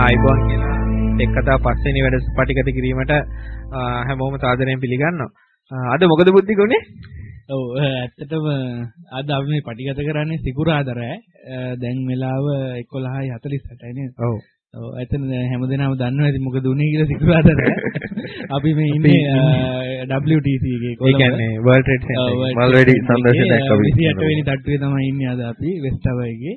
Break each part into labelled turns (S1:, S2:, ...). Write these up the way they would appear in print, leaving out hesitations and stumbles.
S1: ආයිබෝන් කියලා එක් කතා පස්වෙනි වැඩසටහනට කිරීමට හැමෝම සාදරයෙන් පිළිගන්නවා. අද මොකද බුද්ධික උනේ?
S2: ඔව් ඇත්තටම අද අපි මේ පටිගත කරන්නේ සිකුරාදා රෑ. දැන් වෙලාව 11:48 නේද?
S1: ඔව්.
S2: ඔව් එතන හැමදේනම දන්නවා ඉතින් මොකද උනේ කියලා සිකුරාදා රෑ. අපි මේ ඉන්නේ WTC එකේ කොළඹ.
S1: ඒ කියන්නේ World Trade Center.
S3: මල්වැඩි සංදර්ශනයක් අපි
S2: 28 වෙනි තට්ටුවේ තමයි ඉන්නේ අද අපි වෙස්ට් ටවර් එකේ.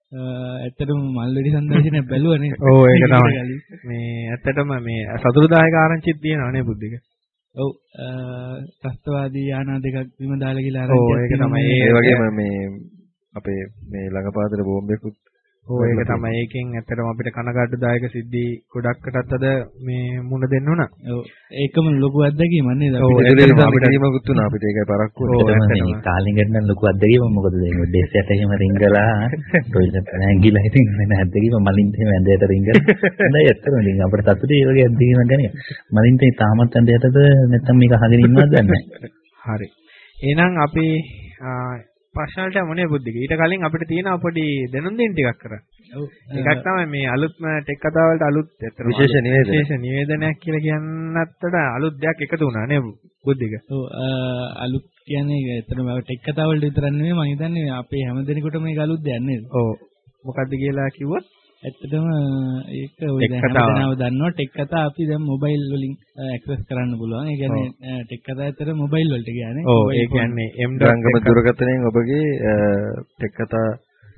S2: ඇත්තටම මල්වැඩි සංදර්ශනයක් බැලුවා නේද?
S1: ඔව් ඒක තමයි. මේ ඇත්තටම මේ සතුටුදායක ආරංචිත් තියෙනවා නේ බුද්ධික.
S2: ඔව් ත්‍ස්තවාදී යානා දෙකක් විම දාලා කියලා ආරංචියක්.
S1: ඔව් ඒක තමයි.
S3: ඒ වගේම මේ අපේ මේ ළඟපාතේ බෝම්බෙකුත්
S1: ඔව් ඒක තමයි. ඒකෙන් ඇත්තටම අපිට කනගාටුදායක සිද්ධි ගොඩක්කටත් අද මේ මුණ දෙන්න උනා.
S2: ඔව් ඒකම ලොකු අත්දැකීමක් නේද?
S3: අපිට කිරීමකුත් වුණා. අපිට ඒකයි පරක්කුව.
S4: මේ කාලින්ගට නම් ලොකු අත්දැකීමක්. මොකද මේ ඩෙස් යට එහෙම රින්ගලා ටොයිලට් නැංගිලා ඉතින් වෙන අත්දැකීම මලින්ට එහෙම ඇඳයට රින්ගලා. හොඳයි ඇත්තටම ඉතින් අපිට සතුටුයි ඒ වගේ අත්දැකීමක් ගැන. මලින්ට තාමත් ඇඳයටද නැත්නම් මේක අහගෙන ඉන්නවද දන්නේ නැහැ.
S1: හරි. එහෙනම් අපි ප්‍රශ්නවලට මොනේ බුද්ධික. ඊට කලින් අපිට තියෙන පොඩි දැනුම් දෙන්න ටිකක් කරන්න. ඔව්. එකක් තමයි මේ අලුත්ම ටෙක් කතා වලට අලුත්
S3: විශේෂ
S1: නිවේදනයක් කියලා කියන්නත් අලුත් දෙයක් එකතු වුණා නේ බුද්ධික.
S2: ඔව් අලුත් කියන්නේ ඇත්තටම ටෙක් කතා වලට විතරක් නෙමෙයි මම හිතන්නේ අපේ හැමදෙනෙකුටම මේක අලුත් දෙයක් නේද?
S1: ඔව්. මොකද්ද කියලා කිව්වොත්
S2: ඇත්තටම ඒක ඔය දැන් හැමදෙනාම දන්නවා ටෙක් කතා අපි දැන් මොබයිල් වලින් ඇක්සස් කරන්න පුළුවන්. ඒ කියන්නේ ටෙක් කතා ඇත්තට මොබයිල් වලට කියන්නේ.
S1: ඔව් ඒ කියන්නේ
S3: M.ගම දුරකථනයෙන් ඔබගේ ටෙක් කතා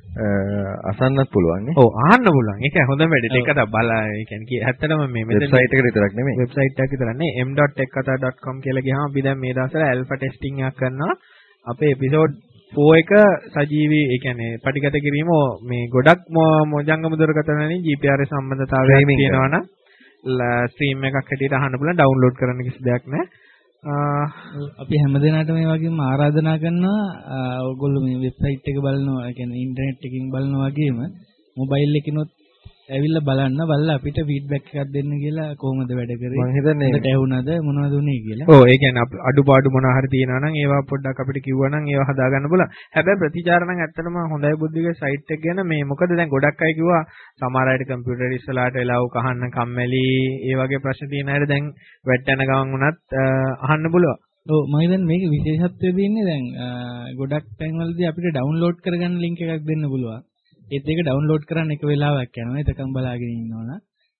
S3: අසන්නත් පුළුවන් නේ.
S1: ඔව් අහන්න පුළුවන්. ඒක හොඳම වැඩේ. ටෙක් කතා බලා ඒ කියන්නේ ඇත්තටම මේ
S3: වෙබ්සයිට් එකට විතරක් නෙමෙයි.
S1: වෙබ්සයිට් එකක් විතරක් නෙමෙයි. m.tekkatha.com කියලා ගියාම අපි දැන් මේ දවස්වල ඇල්ෆා ටෙස්ටිං එකක් කරනවා. අපේ එපිසෝඩ් 4 එක සජීවී ඒ කියන්නේ පටිගත කිරීම මේ ගොඩක් මොජංගම දුරකථන වලින් GPRS සම්බන්ධතාවයක් තියෙනවා නම් ස්ට්‍රීම් එකක් හැටියට අහන්න පුළුවන්. ඩවුන්ලෝඩ් කරන්න කිසි දෙයක් නැහැ.
S2: අපි හැමදෙනාටම මේ වගේම ආරාධනා කරනවා ඔයගොල්ලෝ මේ වෙබ්සයිට් එක බලනවා ඒ කියන්නේ ඉන්ටර්නෙට් එකකින් බලනවා වගේම මොබයිල් එකකිනොත් ඇවිල්ලා බලලා අපිට ෆීඩ්බැක් එකක් දෙන්න කියලා කොහොමද වැඩ කරේ
S3: මම හිතන්නේ
S2: ඒකට ඇහුණාද මොනවද උනේ කියලා.
S1: ඔව් ඒ කියන්නේ අඩුපාඩු මොනවා හරි තියෙනවා නම් ඒවා පොඩ්ඩක් අපිට කිව්වා නම් ඒවා හදා ගන්න පුළුවන්. හැබැයි ප්‍රතිචාර නම් ඇත්තටම හොඳයි බුද්ධික සයිට් එක ගැන මේ මොකද දැන් ගොඩක් අය කිව්වා සමහර අයට කම්පියුටර් ඉස්සලාට වෙලාව කහන්න කම්මැලි ඒ වගේ ප්‍රශ්න තියෙන අයට දැන් වැටෙන ගමන් වුණත් අහන්න පුළුවන්.
S2: ඔව් මම හිතන්නේ මේකේ විශේෂත්වය තියෙන්නේ දැන් ගොඩක් තැන්වලදී අපිට ඩවුන්ලෝඩ් කරගන්න ලින්ක් එකක් දෙන්න පුළුවන්. ඒත් ඒක ඩවුන්ලෝඩ් කරන්න එක වෙලාවක් යනවා. එතකම් බලාගෙන ඉන්නවනම්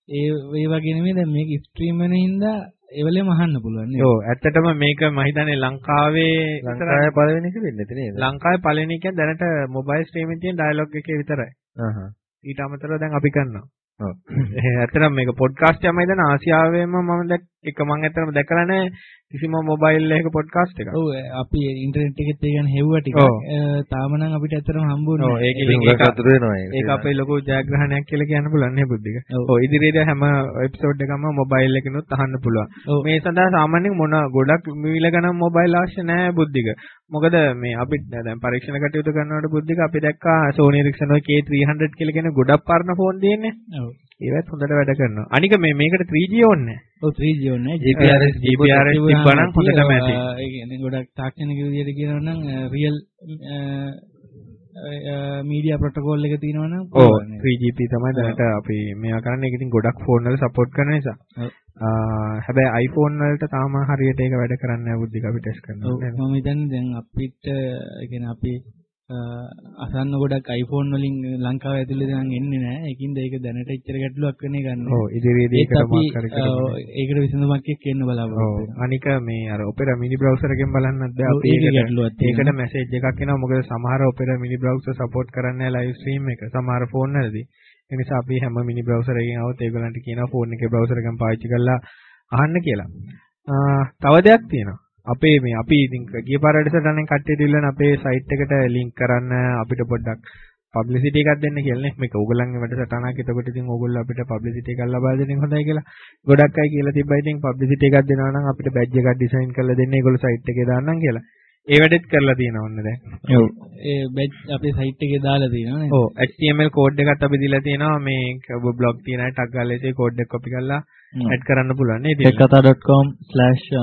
S2: ඒ වගේ නෙමෙයි දැන් මේක ස්ට්‍රීම් වෙන හින්දා ඒ වෙලෙම අහන්න පුළුවන් නේද?
S1: ඔව් ඇත්තටම මේක මම හිතන්නේ ලංකාවේ
S3: පළවෙනි එක වෙන්නේ නැති නේද?
S1: ලංකාවේ පළවෙනි එක දැනට මොබයිල් ස්ට්‍රීමින් තියෙන ඩයලොග් එකේ විතරයි. ඊට අමතරව දැන් අපි කරනවා. ඔව්. ඇත්තටම මේක පොඩ්කාස්ට් එකමයි දැන් ආසියාවේම මම මම ඇත්තටම දැකලා නැහැ කිසිම මොබයිල් එකක පොඩ්කාස්ට් එකක්.
S2: ඔව් අපි ඉන්ටර්නෙට් එකෙත් ඒ කියන්නේ හෙව්වා ටික. තාම නම් අපිට ඇත්තටම හම්බුනේ.
S1: ඔව් ඒක අපේ ලොකු ජයග්‍රහණයක් කියලා කියන්න පුළුවන් නේ බුද්ධික. ඔව් ඉදිරියේදී හැම එපිසෝඩ් එකම මොබයිල් එකකිනුත් අහන්න පුළුවන්. මේ සඳහා සාමාන්‍යයෙන් මොන ගොඩක් මිල ගණන් මොබයිල් අවශ්‍ය නැහැ බුද්ධික. මොකද මේ අපි දැන් පරීක්ෂණ කටයුතු කරනකොට බුද්ධික අපි දැක්කා Sony Ericsson ඔය K300 කියලා කියන ගොඩක් පරණ ෆෝන් තියෙන්නේ. ඔව්. ඒවත් හොඳට වැඩ කරනවා. අනික මේකට 3G ඕනේ නැහැ.
S2: ඔව් 3G ඕනේ නැහැ.
S1: GPRS තිබ්බනම් හොඳටම ඇති.
S2: ඒ කියන්නේ ගොඩක් තාක්ෂණික විදියට කියනවා නම් රියල් මීඩියා ප්‍රොටෝකෝල් එක තියෙනවා නම්
S1: ඔව් 3GP තමයි දැනට අපි මේවා කරන්නේ. ඒක ඉතින් ගොඩක් ෆෝන් වල සපෝට් කරන නිසා. හැබැයි iPhone වලට තාම හරියට ඒක වැඩ කරන්නේ නැහැ බුද්ධික අපි ටෙස්ට් කරනවා.
S2: මම හිතන්නේ දැන් අපිට ඒ කියන්නේ අපි අසන්න ගොඩක් iPhone වලින් ලංකාව ඇතුලේ දැන් එන්නේ නැහැ. ඒකින්ද ඒක දැනට ඉච්චර ගැටලුවක් වෙන්නේ ගන්න.
S1: ඔව් ඉදිරියේදී ඒකට මාක්
S2: ඒකට විසඳුමක් එන්න බලාපොරොත්තු වෙනවා.
S1: අනික මේ අර Opera mini browser එකෙන් බලන්නත් බෑ අපි ඒකට මැසේජ් එකක් එනවා. මොකද සමහර Opera mini browser support කරන්නේ නැහැ live stream එක. සමහර ෆෝන් වලදී. ඒ නිසා අපි හැම mini browser එකකින් આવොත් ඒගොල්ලන්ට කියනවා ෆෝන් එකේ browser එකෙන් පාවිච්චි කරලා අහන්න කියලා. තව දෙයක් තියෙනවා. අපි ඉතින් ගිය පාර වැඩසටහනෙන් කට්ටියට ඉල්ලන අපේ සයිට් එකට ලින්ක් කරන්න අපිට පොඩ්ඩක් පබ්ලිසිටි එකක් දෙන්න කියලා නේ. මේක ඕගොල්ලන්ගේ වැඩසටහනක්. එතකොට ඉතින් ඕගොල්ලෝ අපිට පබ්ලිසිටි එකක් ලබා දෙන එක හොඳයි කියලා. ගොඩක් අය කියලා තිබ්බා ඉතින් පබ්ලිසිටි එකක් දෙනවා නම් අපිට බැජ් එකක් ඩිසයින් කරලා දෙන්න ඒගොල්ලෝ සයිට් එකේ දාන්නම් කියලා. ඒ වැඩෙත් කරලා තියෙනවා ඔන්න දැන්.
S2: ඔව්. ඒ බැජ් අපේ සයිට් එකේ දාලා තියෙනවා නේ.
S1: ඔව් HTML කෝඩ් එකත් අපි දීලා තියෙනවා. මේ ඔබ බ්ලොග් තියෙන අය ටග් ගාලා ඒ කෝඩ් එක කොපි කරලා ඇඩ් කරන්න පුළුවන් නේ.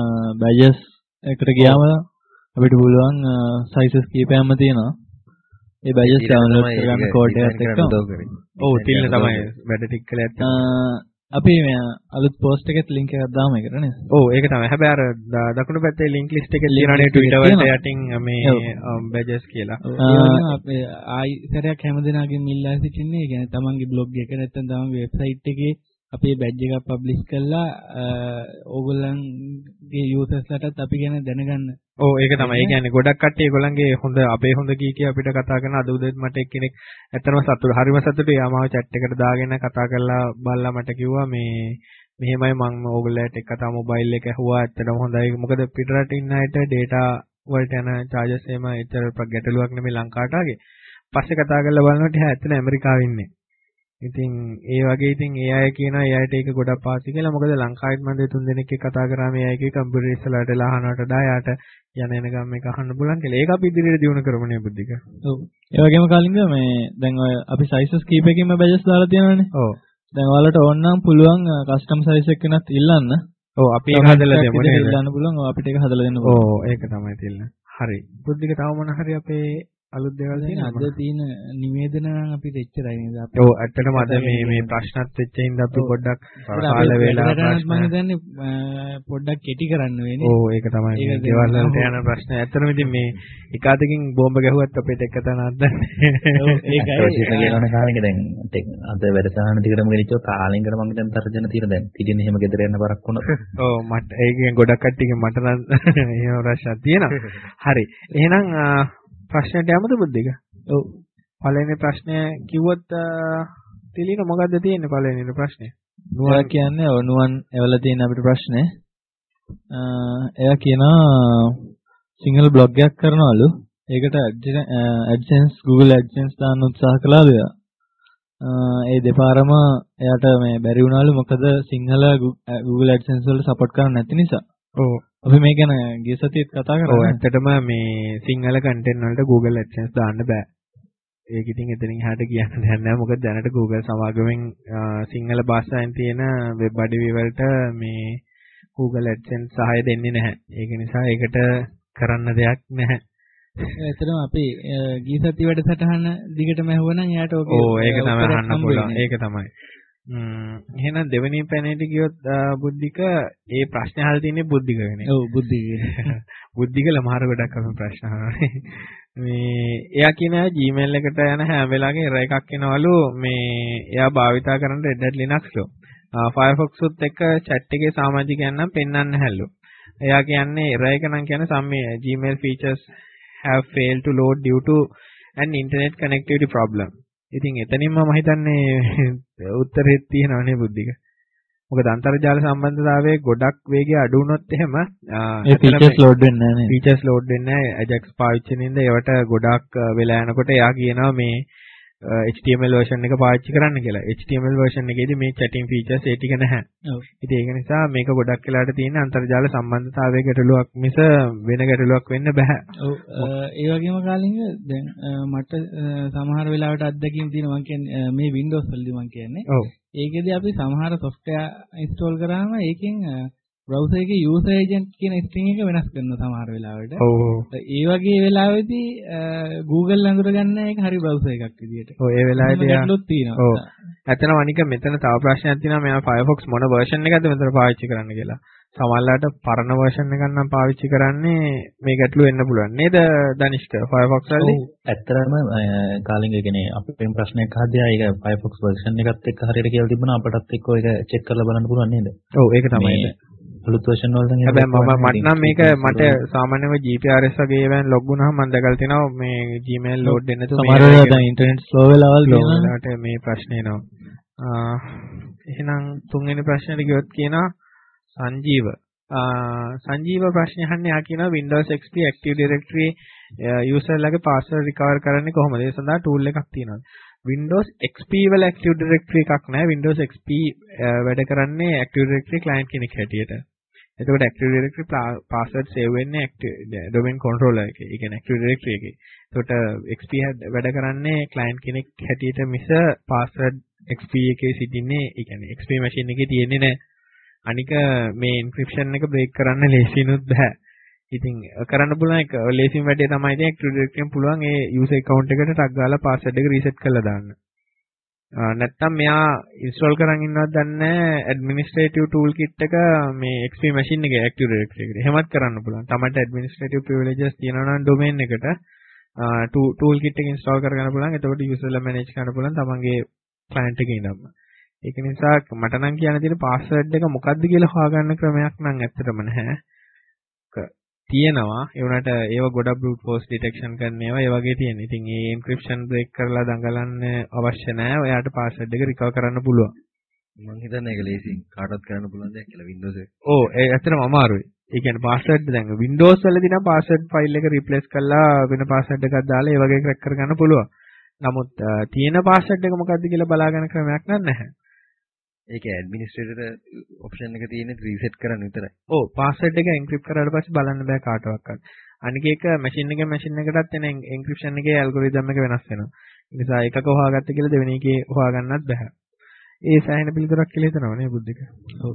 S2: tekkatha.com/badges එකට ගියාම අපිට පුළුවන් සයිසස් කීපයක්ම තියෙනවා. ඒ බජස් ඩවුන්ලෝඩ් කරගන්න කෝඩ් එකත් එක්ක.
S1: ඔව් තිල්න තමයි වැඩ ටික කළේ ඇත්ත.
S2: අපි මේ අලුත් පෝස්ට් එකෙත් ලින්ක් එකක් දාමු ඒකට නේද?
S1: ඔව් ඒක තමයි. හැබැයි අර දකුණු පැත්තේ ලින්ක් ලිස්ට් එකේ තියෙනනේ Twitter වලට යටින් මේ බැජස් කියලා.
S2: ඒ වගේම අපේ ආයි සැරයක් හැමදෙනාගෙන් ඉල්ලා සිටින්නේ ඒ කියන්නේ තමන්ගේ බ්ලොග් එක නැත්නම් තමන්ගේ වෙබ්සයිට් එකේ අපේ බැජ් එකක් පබ්ලිෂ් කරලා ඕගොල්ලන්ගේ යූසර්ස්ලටත් අපි ගැන දැනගන්න.
S1: ඔව් ඒක තමයි. ඒ කියන්නේ ගොඩක් කට්ටිය ඒගොල්ලන්ගේ හොඳ අපේ හොඳ කී අපිට කතා කරන අද උදේත් මට එක්කෙනෙක් ඇත්තටම හරිම සතුටුයි. යාමාව chat එකට දාගෙන කතා කරලා බලලා මට කිව්වා මේ මෙහෙමයි මම ඕගොල්ලන්ට එක්ක කතා මොබයිල් එක ඇහුවා. ඇත්තටම හොඳයි. මොකද පිටරට ඉන්න අයට data වලට යන charges එහෙම එච්චර ගැටලුවක් නෙමෙයි ලංකාවට ආගේ. පස්සේ කතා කරලා බලනකොට එහා ඇත්තට ඇමරිකාවේ ඉන්නේ. ඉතින් ඒ වගේ ඉතින් ඒ අය කියනවා ඒ අයට ඒක ගොඩක් පාසි කියලා. මොකද ලංකාවෙත් මම දෙතුන් දෙනෙක් එක්ක කතා කරා මේ අයගේ කම්පියුටර් ඉස්සරහට එලා අහනවට වඩා යාට යන එන ගම් එක අහන්න පුළුවන් කියලා. ඒක අපි ඉදිරියට දියුණු කරමුනේ බුද්ධික.
S2: ඔව්. ඒ වගේම කාලින්ග මේ දැන් ඔය අපි sizes කීපයකින්ම බැජස් දාලා තියෙනවානේ.
S1: ඔව්.
S2: දැන් ඔයාලට ඕන නම් පුළුවන් custom size එක වෙනත් ඉල්ලන්න.
S1: ඔව් අපි ඒක හදලා දෙමු නේද?
S2: ඉල්ලන්න පුළුවන්. අපිට ඒක හදලා දෙන්න පුළුවන්.
S1: ඔව් ඒක තමයි තියෙන්නේ. හරි. බුද්ධික තව මොන හරි අපේ අලුත් දේවල් තියෙනවද?
S2: අද තියෙන නිවේදන නම් අපිට එච්චරයි නේද?
S1: ඔව් ඇත්තටම අද මේ ප්‍රශ්නත් වෙච්ච හින්දා අපි පොඩ්ඩක් කාල වේලා
S2: ප්‍රශ්න මම හිතන්නේ පොඩ්ඩක් කෙටි කරන්න වෙන්නේ.
S1: ඔව් ඒක තමයි. මේ දේවල් වලට යන ප්‍රශ්න. ඇත්තටම ඉතින් මේ එකාතකින් බෝම්බ ගැහුවත් අපිට එක තැනක් දැන්නේ.
S2: ඔව් ඒකයි.
S4: කියනවනේ කාලෙක දැන් අද වැඩසටහන ටිකටම ගෙනිච්චෝ කාලෙන් කර මම දැන් තර්ජන තියෙන දැන් තිඩින් එහෙම ගෙදර යන්න බරක් වුණා.
S1: ඔව් මට ඒකෙන් ගොඩක් කට්ටියකින් මට නම් එහෙම ප්‍රශ්නක් තියෙනවා. හරි. එහෙනම් ප්‍රශ්නයට යමුද බුද්ධික?
S2: ඔව්.
S1: පළවෙනි ප්‍රශ්නය කිව්වොත් තිලින මොකද්ද තියෙන්නේ පළවෙනි ප්‍රශ්නේ?
S2: නුවන් කියන්නේ නුවන් එවලා තියෙන අපිට ප්‍රශ්නේ. එයා කියනවා සිංහල බ්ලොග් එකක් කරනවලු. ඒකට AdSense Google AdSense දාන්න උත්සාහ කළාලු එයා. ඒ දෙපාරම එයාට මේ බැරි වුණාලු මොකද සිංහල Google AdSense වලට සපෝට් කරන්නේ නැති නිසා.
S1: ඔව්.
S2: අපි මේ ගැන ගිය සතියේත් කතා කරා.
S1: ඔව් ඇත්තටම මේ සිංහල කන්ටෙන්ට් වලට Google AdSense දාන්න බෑ. ඒක ඉතින් එතනින් එහාට කියන්න දෙයක් නැහැ. මොකද දැනට Google සමාගමෙන් සිංහල භාෂාවෙන් තියෙන වෙබ් අඩවි වලට මේ Google AdSense සහාය දෙන්නේ නැහැ. ඒක නිසා ඒකට කරන්න දෙයක් නැහැ.
S2: ඇත්තටම අපි ගිය සතිය වැඩසටහන දිගටම ඇහුවනම් එයාට ඕකේ.
S1: ඔව් ඒක තමයි අහන්න පුළුවන්. ඒක තමයි. එහෙනම් දෙවෙනි පැනේට ගියොත් බුද්ධික ඒ ප්‍රශ්නේ අහලා තියෙන්නේ බුද්ධික වෙන්නේ.
S2: ඔව් බුද්ධික.
S1: බුද්ධිකල මාර ගොඩක් අපි ප්‍රශ්න අහනවා. මේ එයා කියන Gmail එකට යන හැම වෙලාවෙම error එකක් එනවලු මේ එයා භාවිතා කරන Red Hat Linux ලෝ. Firefox උත් එක්ක chat එකේ සමාජිකයන් නම් පෙන්වන්න හැල්ලු. එයා කියන්නේ error එක නම් කියන්නේ some Gmail features have failed to load due to an internet connectivity problem. ඉතින් එතනින්ම මම හිතන්නේ උත්තරෙත් තියෙනවනේ බුද්ධික. මොකද අන්තර්ජාල සම්බන්ධතාවයේ ගොඩක් වේගය අඩු වුණොත් එහෙම
S2: ඒ ෆීචර්ස් ලෝඩ් වෙන්නේ නැහැ නේ.
S1: ෆීචර්ස් ලෝඩ් වෙන්නේ නැහැ. Ajax පාවිච්චිනින්ද ඒවට ගොඩක් වෙලා යනකොට එයා කියනවා මේ HTML version එක පාවිච්චි කරන්න කියලා. HTML version එකේදී මේ chatting features ඒ ටික නැහැ.
S2: ඔව්.
S1: ඉතින් ඒක නිසා මේක ගොඩක් වෙලාට තියෙන අන්තර්ජාල සම්බන්ධතාවයේ ගැටලුවක් මිස වෙන ගැටලුවක් වෙන්න බෑ.
S2: ඔව්. ඒ වගේම කාලින්ග දැන් මට සමහර වෙලාවට අත්දැකීම් තියෙනවා. මම කියන්නේ මේ Windows වලදී මම කියන්නේ.
S1: ඔව්.
S2: ඒකෙදී අපි සමහර software install කරාම ඒකෙන් browser එකේ user agent කියන string එක වෙනස් කරනවා සමහර වෙලාවට.
S1: ඔව්.
S2: ඒ වගේ වෙලාවෙදී Google අඳුර ගන්න එක හරි browser එකක් විදියට.
S1: ඔව් ඒ වෙලාවේදී
S2: ගැටලුවක් තියෙනවා.
S1: ඔව්. ඇත්තටම අනික මෙතන තව ප්‍රශ්නයක් තියෙනවා. මෙයා Firefox මොන version එකද මෙතන පාවිච්චි කරන්න කියලා. සමහරවිට පරණ version එකක් නම් පාවිච්චි කරන්නේ මේ ගැටලුව වෙන්න පුළුවන්. නේද දනිෂ්ක Firefox වලදී?
S4: ඇත්තටම කාලින්ග කියන්නේ අපේ ප්‍රශ්නයක් අහද්දී ඒක Firefox version එකත් එක්ක හරියට කියලා තිබුණා අපටත් එක්ක ඒක check කරලා බලන්න පුළුවන් නේද?
S1: ඔව් ඒක තමයි.
S4: අලුත් version වල දැන්
S1: හැබැයි මට නම් මේක මට සාමාන්‍යව GPRS වගේ ඒවාන් ලොග් වුණාම මම දැකලා තිනවා මේ Gmail load දෙන්න තු
S2: මේ සමහරවිට දැන් ඉන්ටර්නෙට් ස්ලෝ වෙලාවල්
S1: තියෙනවා. මේ ප්‍රශ්නේ එනවා. එහෙනම් තුන්වෙනි ප්‍රශ්නෙට ගියොත් කියනවා සංජීව ප්‍රශ්නේ අහන්නේ ආ කියනවා Windows XP Active Directory user ලගේ password recover කරන්නේ කොහොමද? ඒ සඳහා tool එකක් තියෙනවා. Windows XP වල Active Directory එකක් නැහැ. Windows XP වැඩ කරන්නේ Active Directory client කෙනෙක් හැටියට. එතකොට Active Directory password save වෙන්නේ domain controller එකේ. ඒ කියන්නේ Active Directory එකේ. එතකොට XP වැඩ කරන්නේ client කෙනෙක් හැටියට මිස password XP එකේ සිටින්නේ, ඒ කියන්නේ XP machine එකේ තියෙන්නේ නැහැ. අනික මේ encryption එක break කරන්න ලේසිනුත් බෑ. ඉතින් කරන්න පුළුවන් එක ලේසිම වැඩේ තමයි ඉතින් Active Directory එකෙන් පුළුවන් ඒ user account එකට ටක් ගාලා password එක reset කරලා දාන්න. නැත්තම් මෙයා install කරන් ඉන්නවද දන්නේ නැහැ administrative toolkit එක මේ XP machine එකේ Active Directory එකට. එහෙමත් කරන්න පුළුවන්. තමයි administrative privileges තියෙනවා නම් domain එකට toolkit එක install කරගන්න පුළුවන්. එතකොට userලා manage කරන්න පුළුවන් තමන්ගේ client එකේ ඉඳන්ම. ඒක නිසා මට නම් කියන්න තියෙන password එක මොකක්ද කියලා හොයාගන්න ක්‍රමයක් නම් ඇත්තටම නැහැ. තියෙනවා ඒ වුණාට ඒව ගොඩක් brute force detection කරන ඒවා ඒ වගේ තියෙන. ඉතින් මේ encryption break කරලා දඟලන්න අවශ්‍ය නැහැ. ඔයාට password එක recover කරන්න පුළුවන්.
S3: මම හිතන්නේ ඒක ලේසියෙන් කාටවත් කරන්න පුළුවන් දෙයක් කියලා Windows එක.
S1: ඔව් ඒ ඇත්තටම අමාරුයි. ඒ කියන්නේ password දැන් Windows වලදී නම් password file එක replace කරලා වෙන password එකක් දාලා ඒ වගේ crack කරගන්න පුළුවන්. නමුත් තියෙන password එක මොකක්ද කියලා බලාගන්න ක්‍රමයක් නැහැ.
S3: ඒකේ ඇඩ්මිනිස්ට්‍රේටර් ඔප්ෂන් එක තියෙන්නේ රීසෙට් කරන්න විතරයි.
S1: ඔව් password එක encrypt කරාට පස්සේ බලන්න බෑ කාටවත්. අනික එක machine එකෙන් machine එකටත් එන encryption එකේ algorithm එක වෙනස් වෙනවා. ඒ නිසා එකක හොයාගත්ත කියලා දෙවෙනි එකේ හොයාගන්නත් බෑ. ඒ සෑහෙන පිළිතුරක් කියලා හිතනවා නේ බුද්ධික.
S2: ඔව්.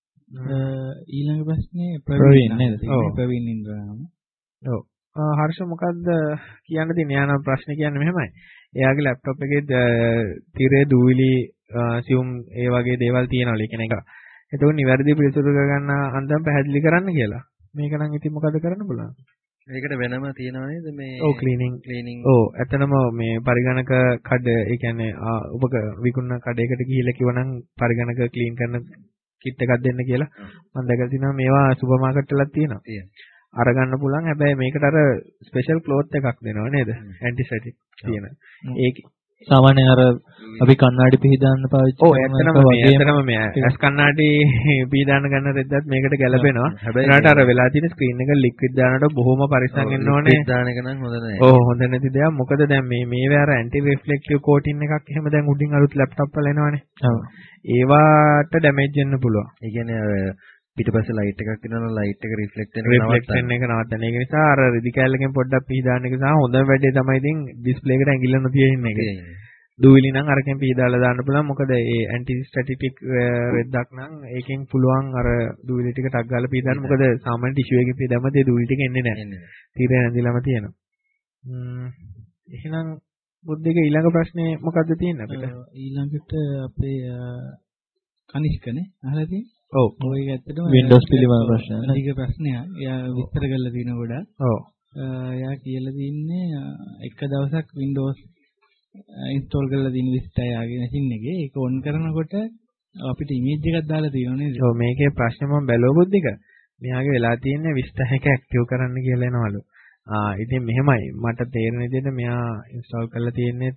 S2: ඊළඟ ප්‍රශ්නේ ප්‍රවීන් නේද? ප්‍රවීන් ඉන්ද්‍රාම.
S1: ඔව්. හර්ෂ මොකද්ද කියන්න තියෙන්නේ? යාන ප්‍රශ්නේ කියන්නේ මෙහෙමයි. එයාගේ laptop එකේ තිරේ දූවිලි සියුම් ඒ වගේ දේවල් තියෙනවලු. ඒ කියන්නේ එක. එතකොට නිවැරදි පිළිතුරු කරගන්න අන්දම් පැහැදිලි කරන්න කියලා. මේක නම් ඉතින් මොකද කරන්න පුළුවන්?
S3: ඒකට වෙනම තියනවා නේද මේ
S1: ඔව් ක්ලීනින්. ඔව් ඇත්තනම මේ පරිගණක කඩ ඒ කියන්නේ උපක විකුණන කඩේකට ගිහිල්ලා කිව්වනම් පරිගණක ක්ලීන් කරන කිට් එකක් දෙන්න කියලා. මම දැකලා තිනවා මේවා සුපර් මාකට් වලත් තියෙනවා. අරගන්න පුළුවන්. හැබැයි මේකට අර ස්පෙෂල් ක්ලොත් එකක් දෙනවා නේද? ඇන්ටිසෙප්ටික් තියෙන. ඒක
S2: සාමාන්‍යයෙන් අර අපි කණ්ණාඩි පිහදාන්න පාවිච්චි
S1: කරන ඇත්තටම මේ ඇස් කණ්ණාඩි පිහදාන්න ගන්න රෙද්දත් මේකට ගැලපෙනවා. ඒකට අර වෙලා තියෙන ස්ක්‍රීන් එක ලික්විඩ් දානකොට බොහොම පරිස්සම් වෙන්න ඕනේ.
S3: ලික්විඩ් දාන එක නම් හොඳ නැහැ.
S1: ඔව් හොඳ නැති දෙයක්. මොකද දැන් මේවේ අර ඇන්ටි රිෆ්ලෙක්ටිව් කෝටින් එකක් එහෙම දැන් උඩින් අලුත් ලැප්ටොප් වල එනවනේ. ඔව්. ඒවට ඩැමේජ් වෙන්න පුළුවන්.
S3: ඒ කියන්නේ පිටපස්සේ ලයිට් එකක් තියෙනවා ලයිට් එක රිෆ්ලෙක්ට් වෙන
S1: එක නවත්තන. ඒක නිසා අර රෙදි කැලලකින් පොඩ්ඩක් පිහදාන්න එක සහ හොඳම වැඩේ තමයි ඉතින් ඩිස්ප්ලේ එකට ඇඟිල්ල නොතියින් එක. දූවිලි නම් අරකින් පිහදාලා දාන්න පුළුවන්. මොකද ඒ ඇන්ටි ස්ටැටික් රෙද්දක් නම් ඒකෙන් පුළුවන් අර දූවිලි ටික ටක් ගාලා පිහදාන්න. මොකද සාමාන්‍ය ටිෂු එකකින් පිහදාම ඒ දූවිලි ටික එන්නේ නැහැ. තීරය නැඳිලාම තියෙනවා. එහෙනම් බුද්ධික ඊළඟ ප්‍රශ්නේ මොකද්ද තියෙන්නේ අපිට?
S2: ඊළඟට අපේ කනිෂ්කනේ අහලා තියෙන්නේ.
S1: ඔව්.
S2: ඔය ඇත්තටම
S1: Windows පිළිබඳ ප්‍රශ්න.
S2: අධික ප්‍රශ්නයක්. එයා විස්තර කරලා තියෙන ගොඩක්.
S1: ඔව්.
S2: එයා කියලා තින්නේ එක දවසක් Windows install කරලා තියෙන Vista යාගේ machine එකේ ඒක on කරනකොට අපිට image එකක් දාලා තියෙනවා නේද?
S1: ඔව් මේකේ ප්‍රශ්නේ මම බැලුවා බුද්ධික. මෙයාගේ වෙලා තියෙන්නේ Vista එක active කරන්න කියලා එනවලු. ඉතින් මෙහෙමයි මට තේරෙන විදිහට මෙයා install කරලා තියෙන්නේ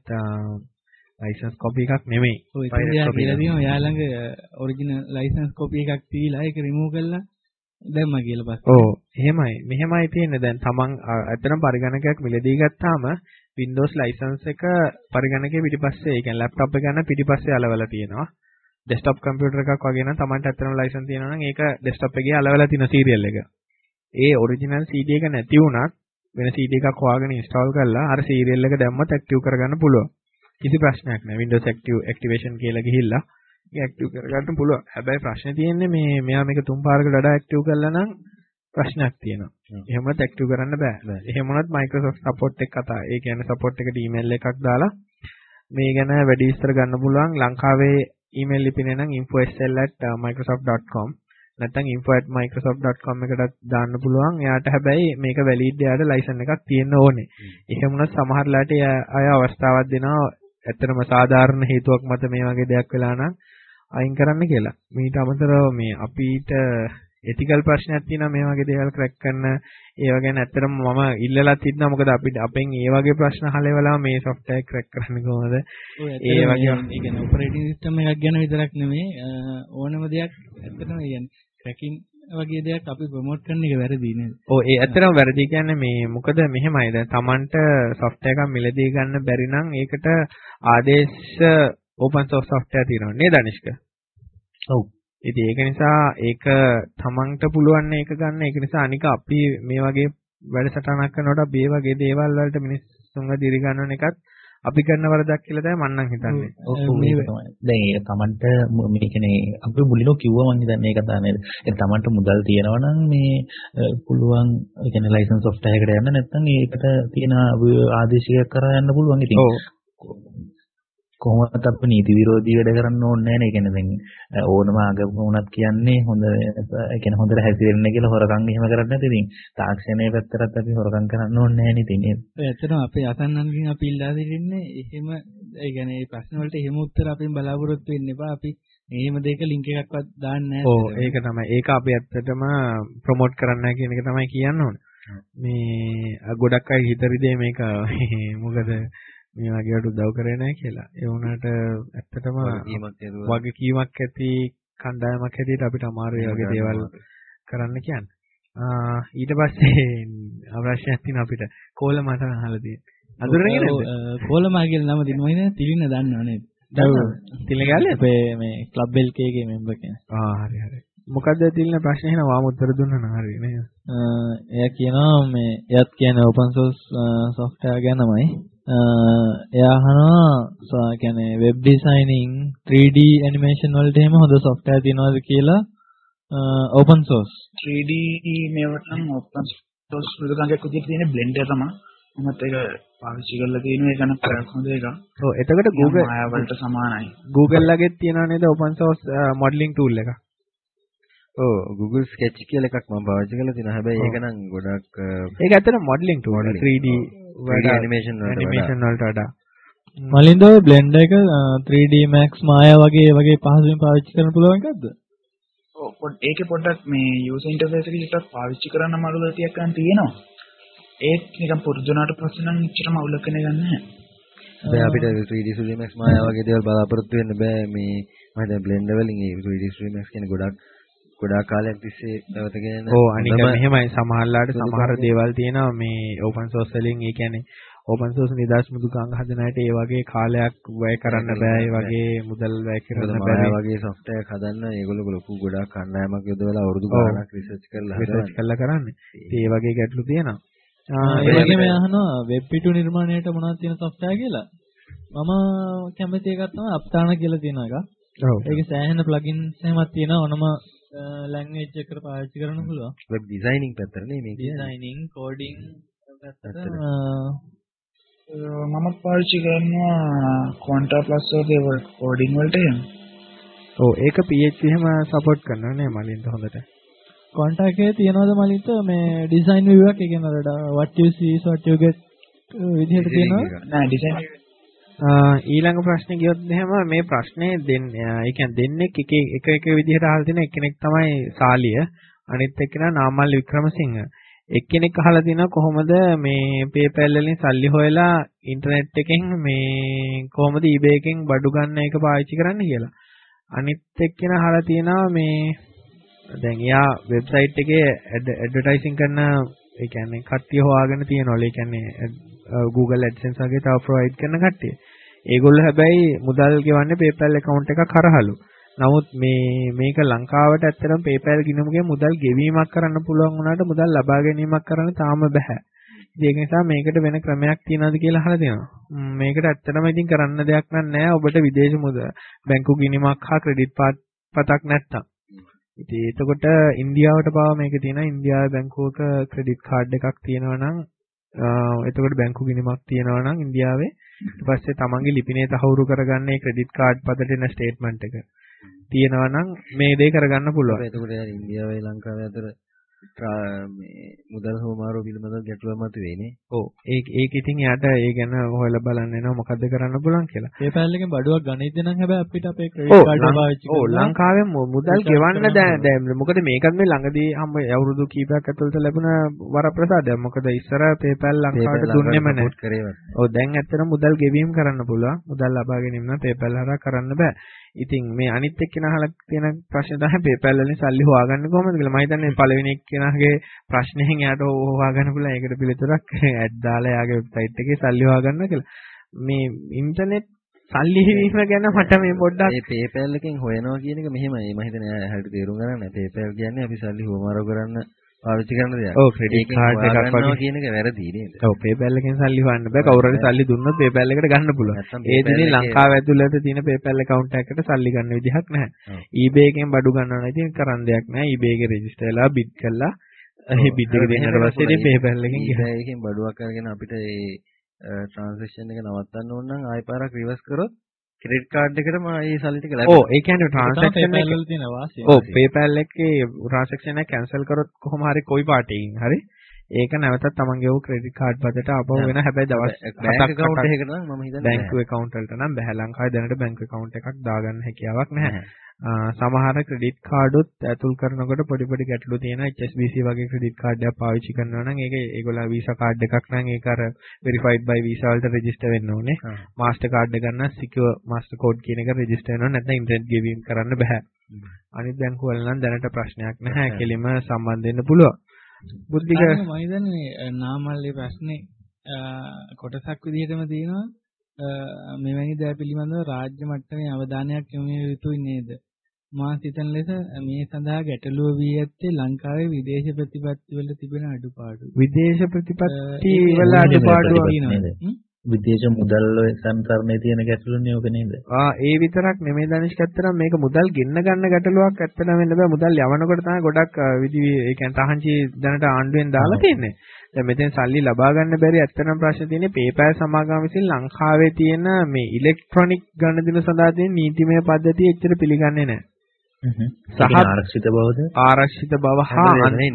S1: license copy එකක් නෙමෙයි.
S2: ඔය ඉතින් යා කියලා දිනවා යා ළඟ original license copy එකක් තියලා ඒක remove කරලා දැම්මා කියලා පස්සේ.
S1: ඔව් එහෙමයි. මෙහෙමයි තියෙන්නේ දැන් තමන් ඇත්තටම පරිගණකයක් මිලදී ගත්තාම Windows license එක පරිගණකයේ පිටිපස්සේ ඒ කියන්නේ laptop එක ගන්න පිටිපස්සේ අලවලා තියෙනවා. desktop computer එකක් වගේ නම් තමන්ට ඇත්තටම license තියෙනවා නම් ඒක desktop එකේ අලවලා තියෙන serial එක. ඒ original CD එක නැති වුණත් වෙන CD එකක් හොයාගෙන install කරලා අර serial එක දැම්මත් active කරගන්න පුළුවන්. කිසි ප්‍රශ්නයක් නැහැ. Windows activation කියලා ගිහිල්ලා ඒක active කරගන්න පුළුවන්. හැබැයි ප්‍රශ්නේ තියෙන්නේ මෙයා මේක තුන් පාරකට වඩා active කළා නම් ප්‍රශ්නයක් තියෙනවා. එහෙමත් active කරන්න බෑ. එහෙම වුණත් Microsoft support එක කතා. ඒ කියන්නේ support එකට email එකක් දාලා මේ ගැන වැඩි විස්තර ගන්න පුළුවන්. ලංකාවේ email ලිපිනේ නම් info@microsoft.com නැත්නම් info@microsoft.com එකට දාන්න පුළුවන්. එයාට හැබැයි මේක වැලිඩ් එයාට ලයිසන් එකක් තියෙන්න ඕනේ. එහෙම වුණත් සමහර ලාට අය අවස්ථාවක් දෙනවා ඇත්තටම සාධාරණ හේතුවක් මත මේ වගේ දෙයක් වෙලා නම් අයින් කරන්න කියලා. මීට අමතරව මේ අපිට ethical ප්‍රශ්නයක් තියෙනවා මේ වගේ දේවල් crack කරන ඒව ගැන ඇත්තටම මම ඉල්ලලා තිබුණා. මොකද අපිට අපෙන් ඒ වගේ ප්‍රශ්න අහලෙවලා මේ software crack කරන්නේ කොහොමද?
S2: ඒ වගේ කියන්නේ operating system එකක් ගැන විතරක් නෙමෙයි ඕනම දෙයක් ඇත්තටම කියන්නේ cracking වගේ දෙයක් අපි ප්‍රොමෝට් කරන එක වැරදි නේද?
S1: ඔව් ඒ ඇත්තටම වැරදි කියන්නේ මේ මොකද මෙහෙමයි දැන් Tamanට software එකක් මිලදී ගන්න බැරි නම් ඒකට ආදේශ open source software තියෙනවා නේද අනිෂ්ක? ඔව්. ඉතින් ඒක නිසා ඒක Tamanට පුළුවන් මේක ගන්න. ඒක නිසා අනික අපි මේ වගේ වැඩසටහනක් කරනකොට මේ වගේ දේවල් වලට මිනිස්සුන්ව දිරි ගන්නන එකත් අපි කරන වරදක් කියලා තමයි මම නම් හිතන්නේ.
S4: ඔව් ඒක තමයි. දැන් ඒක Tamanට මේ කියන්නේ අපි මුලින්ම කිව්වා මම හිතන්නේ ඒක තමයි. ඒ Tamanට මුදල් තියෙනවා නම් මේ පුළුවන් ඒ කියන්නේ ලයිසන්ස් සොෆ්ට්වෙයාර් එකට යන්න නැත්නම් ඒකට තියෙන ආදේශයක් කරා යන්න පුළුවන් ඉතින්. කොහොමද අපි නීති විරෝධී වැඩ කරන්න ඕනේ නැහැ නේ. ඒ කියන්නේ දැන් ඕනම ආගමක වුණත් කියන්නේ හොඳ ඒ කියන්නේ හොඳට හැසිරෙන්න කියලා හොරකම් එහෙම කරන්නේ නැති. ඉතින් තාක්ෂණයේ පැත්තට අපි හොරකම් කරන්න ඕනේ නැහැ නේ ඉතින්.
S2: ඇත්තටම අපේ අසන්නන්ගෙන් අපි ඉල්ලා සිටින්නේ එහෙම ඒ කියන්නේ මේ ප්‍රශ්න වලට එහෙම උත්තර අපෙන් බලාපොරොත්තු වෙන්න එපා. අපි එහෙම දෙයක ලින්ක් එකක්වත් දාන්නේ නැහැ.
S1: ඔව් ඒක තමයි. ඒක අපි ඇත්තටම ප්‍රොමෝට් කරන්න නැහැ කියන එක තමයි කියන්න ඕනේ. මේ ගොඩක් අය හිතරිදී මේක මොකද මේ වගේට උදව් කරේ නැහැ කියලා. ඒ වුණාට ඇත්තටම වගකීමක් ඇති කණ්ඩායමක් හැටියට අපිට අමාරුයි වගේ දේවල් කරන්න කියන්නේ. ඊට පස්සේ අවශ්‍යයක් තියෙන අපිට කෝලමට අහලා තියෙනවා. අඳුරගෙන නේද?
S2: කෝලමා කියලා නම දිනුවා නේද? තිලින්න දන්නව නේද?
S1: තිලින්න ගාලේ
S2: අපේ මේ ක්ලබ් LK එකේ මෙම්බර් කෙනෙක්.
S1: හරි හරි. මොකද්ද තිලින්න ප්‍රශ්නේ එහෙනම් වාම උත්තර දුන්නා නම් හරි නේද?
S2: එයා කියනවා මේ එයාත් කියන්නේ open source software ගැනමයි. එයා අහනවා කියන්නේ web designing 3D animation වලට එහෙම හොඳ software තියෙනවද කියලා open source
S5: 3D මේවට නම් open source මෘදුකාංගයක් විදිහට තියෙන Blender තමයි. මමත් ඒක පාවිච්චි කරලා තියෙනවා. ඒක නම් ප්‍රයක් හොඳ එකක්.
S1: ඔව් එතකොට Google
S5: මායා වලට සමානයි.
S1: Google ලගෙත් තියෙනව නේද open source modeling tool එක?
S3: ඔව් Google Sketch කියලා එකක් මම පාවිච්චි කරලා තියෙනවා. හැබැයි ඒක නම් ගොඩක්
S1: ඒක ඇත්තට modeling tool 3D
S3: animation
S1: වලට වඩා
S2: මලින්ද ඔය Blender එක 3D Max Maya වගේ පහසුවෙන් පාවිච්චි කරන්න පුළුවන් එකක්ද?
S5: ඔව් ඒකේ පොඩ්ඩක් මේ user interface එක විතරක් පාවිච්චි කරන්න අමාරු දෙයක් ගන්න තියෙනවා. ඒත් නිකන් පුරුදුනාට පස්සේ නම් එච්චරම අවුලක් නැහැ.
S3: දැන් අපිට 3D Studio Max Maya වගේ දේවල් බලාපොරොත්තු වෙන්න බෑ. මේ මම දැන් Blender වලින් ඒ 3D Studio Max කියන්නේ ගොඩාක් කාලයක් තිස්සේ නැවතගෙන යන.
S1: ඔව් අනික මෙහෙමයි සමහරලාට සමහර දේවල් තියෙනවා මේ open source වලින්. ඒ කියන්නේ open source නිදාස් මුදුකාංග හදන අයට ඒ වගේ කාලයක් වැය කරන්න බෑ. ඒ වගේ මුදල් වැය කරන්න බෑ.
S3: මේ වගේ software හදන්න ඒගොල්ලෝ ලොකු ගොඩාක් කණ්ඩායමක් යොදවලා අවුරුදු ගාණක් රිසර්ච් කරලා
S1: කරන්නේ. ඉතින් ඒ වගේ ගැටලු තියෙනවා.
S2: ඒ වගේම අහනවා වෙබ් පිටු නිර්මාණයට මොනවද තියෙන software කියලා. මම කැමති එකක් තමයි අප්තාන කියලා තියෙන එක.
S1: ඔව්.
S2: ඒකේ සෑහෙන plugins එහෙමත් තියෙනවා. ඕනම language එකකට පාවිච්චි කරන්න පුළුවන්.
S3: web designing පැත්තට නේ මේ
S2: designing coding පැත්තට
S5: මම පාවිච්චි කරනවා Quanta Plus වගේ coding වලට එහෙම.
S1: ඔව් ඒක PHP එහෙම support කරනවා නේ මලින්ද හොඳට.
S2: Quanta එකේ තියනවාද මලින්ද මේ design view එක කියන්නේ what you see is what you get විදිහට තියෙනවා
S5: නෑ design
S1: ඊළඟ ප්‍රශ්නේ ගියොත් එහෙම මේ ප්‍රශ්නේ ඒ කියන්නේ දෙන්නෙක් එක විදිහට අහලා තියෙන එක්කෙනෙක් තමයි සාලිය අනිත් එක්කෙනා නාමල් වික්‍රමසිංහ එක්කෙනෙක් අහලා තිනවා කොහොමද මේ PayPal වලින් සල්ලි හොයලා ඉන්ටර්නෙට් එකෙන් මේ කොහොමද eBay එකෙන් බඩු ගන්න එක පාවිච්චි කරන්න කියලා. අනිත් එක්කෙනා අහලා තිනවා මේ දැන් එයා වෙබ්සයිට් එකේ ඇඩ්වර්ටයිසින් කරන ඒ කියන්නේ කට්ටිය හොයාගෙන තියනවලු. ඒ කියන්නේ Google AdSense වගේ තව ප්‍රොවයිඩ් කරන කට්ටිය. ඒගොල්ලෝ හැබැයි මුදල් ගෙවන්නේ PayPal account එකක් හරහලු. නමුත් මේක ලංකාවට ඇත්තටම PayPal ගිණුමකින් මුදල් ගෙවීමක් කරන්න පුළුවන් වුණාට මුදල් ලබා ගැනීමක් කරන්න තාම බෑ. ඒක නිසා මේකට වෙන ක්‍රමයක් තියනවාද කියලා අහලා තියෙනවා. මේකට ඇත්තටම ඉතින් කරන්න දෙයක් නැහැ. ඔබට විදේශ මුදල් බැංකු ගිණුමක් හා ක්‍රෙඩිට් පතක් නැත්තම්. ඉතින් එතකොට ඉන්දියාවට පාව මේක තියෙනවා. ඉන්දියාවේ බැංකුවක ක්‍රෙඩිට් කාඩ් එකක් තියෙනවා නම් එතකොට බැංකු ගිණුමක් තියෙනවා නම් ඉන්දියාවේ ඊට පස්සේ තමන්ගේ ලිපිනේ තහවුරු කරගන්න ඒ ක්‍රෙඩිට් කාඩ් පතට එන ස්ටේට්මන්ට් එක තියෙනවා නම් මේ දේ කරගන්න පුළුවන්.
S3: එතකොට ඉන්දියාවේ ලංකාවේ අතර මේ මුදල් හොමාරෝ පිළිබඳව ගැටලුවක් මතුවේනේ.
S1: ඔව් ඒක ඉතින් යාට ඒ ගැන හොයලා බලන්න වෙනවා මොකද්ද කරන්න පුළුවන් කියලා.
S2: PayPal එකෙන් බඩුවක් ගණිත නම් හැබැයි අපිට අපේ ක්‍රෙඩිට් කාඩ් එක පාවිච්චි කරලා
S1: ඔව් ලංකාවේ මුදල් ගෙවන්න දැන් මොකද මේකත් මේ ළඟදී අවුරුදු කීපයක් ඇතුළත ලැබුණ වරප්‍රසාදයක්. මොකද ඉස්සර PayPal ලංකාවට දුන්නෙම නැහැ. ඔව් දැන් ඇත්තට මුදල් ගෙවීම කරන්න පුළුවන්. මුදල් ලබා ගැනීම නම් PayPal හරහා කරන්න බෑ. ඉතින් මේ අනිත් එක්කෙනා අහලා තියෙන ප්‍රශ්නේ තමයි PayPal වලින් සල්ලි හොයාගන්නේ කොහොමද කියලා. මම හිතන්නේ පළවෙනි එක්කෙනාගේ ප්‍රශ්නෙන් එයාට හොයාගන්න පුළුවන්. ඒකට පිළිතුරක් ඇඩ් දාලා එයාගේ වෙබ්සයිට් එකේ සල්ලි හොයාගන්න කියලා. මේ ඉන්ටර්නෙට් සල්ලි හිවීම ගැන මට මේ පොඩ්ඩක්
S3: මේ PayPal එකෙන් හොයනවා කියන එක මෙහෙමයි. මම හිතන්නේ හරියට තේරුම් ගන්න නැහැ. PayPal කියන්නේ අපි සල්ලි හොමාරෝ කරන්න පාවිච්චි කරන දෙයක්.
S1: ඔව් ක්‍රෙඩිට් කාඩ් එකක් වගේ
S3: කියන එක වැරදි නේද?
S1: ඔව් PayPal එකෙන් සල්ලි හොයන්න බෑ. කවුරු හරි සල්ලි දුන්නොත් PayPal එකට ගන්න පුළුවන්. ඒ දිනේ ලංකාව ඇතුළත තියෙන PayPal account එකකට සල්ලි ගන්න විදිහක් නැහැ. eBay එකෙන් බඩු ගන්නවා නම් ඉතින් කරන්න දෙයක් නැහැ. eBay එකේ රෙජිස්ටර් වෙලා බිඩ් කළා. ඒ බිඩ් එක දෙන්නට පස්සේ ඉතින් PayPal එකෙන්
S3: eBay එකෙන් බඩුවක් අරගෙන අපිට ඒ ට්‍රාන්සැක්ෂන් එක නවත්තන්න ඕන නම් ආයෙ පාරක් රිවර්ස් කරොත් ක්‍රෙඩිට් කාඩ් එකටම ඒ සල්ලි ටික ලැබෙනවා. ඔව් ඒ කියන්නේ ට්‍රාන්සැක්ෂන් එක වල තියෙන වාසිය. ඔව් PayPal එකේ ට්‍රාන්සැක්ෂන් එක කැන්සල් කරොත් කොහොම හරි කොයි පාටියකින් හරි ඒක නැවතත් තමන්ගේ ඔය ක්‍රෙඩිට් කාඩ් පතට ආපහු වෙන හැබැයි දවස් 7ක් account එකකට නම් මම හිතන්නේ බැංකු account වලට නම් බෑ ලංකාවේ දැනට බැංකු account එකක් දාගන්න හැකියාවක් නැහැ. සමහර ක්‍රෙඩිට් කාඩුත් ඇතුල් කරනකොට පොඩි පොඩි ගැටලු තියෙනවා. HSBC වගේ ක්‍රෙඩිට් කාඩ් එකක් පාවිච්චි කරනවා නම් ඒක ඒගොල්ලෝ Visa කාඩ් එකක් නම් ඒක අර verified by Visa වලට රෙජිස්ටර් වෙන්න ඕනේ. Master කාඩ් එක ගන්න secure master code කියන එක රෙජිස්ටර් වෙනවා නැත්නම් ඉන්ටර්නෙට් ගෙවීම් කරන්න බෑ. අනිත් බැංකු වල නම් දැනට ප්‍රශ්නයක් නැහැ. කෙලිම සම්බන්ධ වෙන්න පුළුවන්. බුද්ධික
S2: මම හිතන්නේ නාමල්ලේ ප්‍රශ්නේ කොටසක් විදිහටම තියෙනවා. මෙවැනි දෑ පිළිබඳව රාජ්‍ය මට්ටමේ අවධානයක් යොමු විය යුතුයි නේද? මා සිතන ලෙස මේ සඳහා ගැටලුව වී ඇත්තේ ලංකාවේ විදේශ ප්‍රතිපත්ති වල තිබෙන අඩුපාඩු.
S1: විදේශ ප්‍රතිපත්ති වල අඩුපාඩු තියෙනවා.
S4: විදේශ මුදල් සංසරණයේ තියෙන ගැටලුනේ ඔක නේද?
S1: ඒ විතරක් නෙමෙයි දනිෂ්ක ඇත්තටම මේක මුදල් ගෙන්න ගන්න ගැටලුවක් ඇත්තටම වෙන්න බෑ. මුදල් යවනකොට තමයි ගොඩක් ඒ කියන්නේ තහංචි දැනට ආණ්ඩුවෙන් දාලා තියෙන්නේ. දැන් මෙතෙන් සල්ලි ලබා ගන්න බැරි ඇත්තටම ප්‍රශ්න තියෙන්නේ PayPal සමාගම විසින් ලංකාවේ තියෙන මේ ඉලෙක්ට්‍රොනික ගණදෙන සඳහා තියෙන නීතිමය පද්ධතිය එච්චර පිළිගන්නේ නැහැ.
S4: සහ ආරක්ෂිත බවද
S1: ආරක්ෂිත බව හා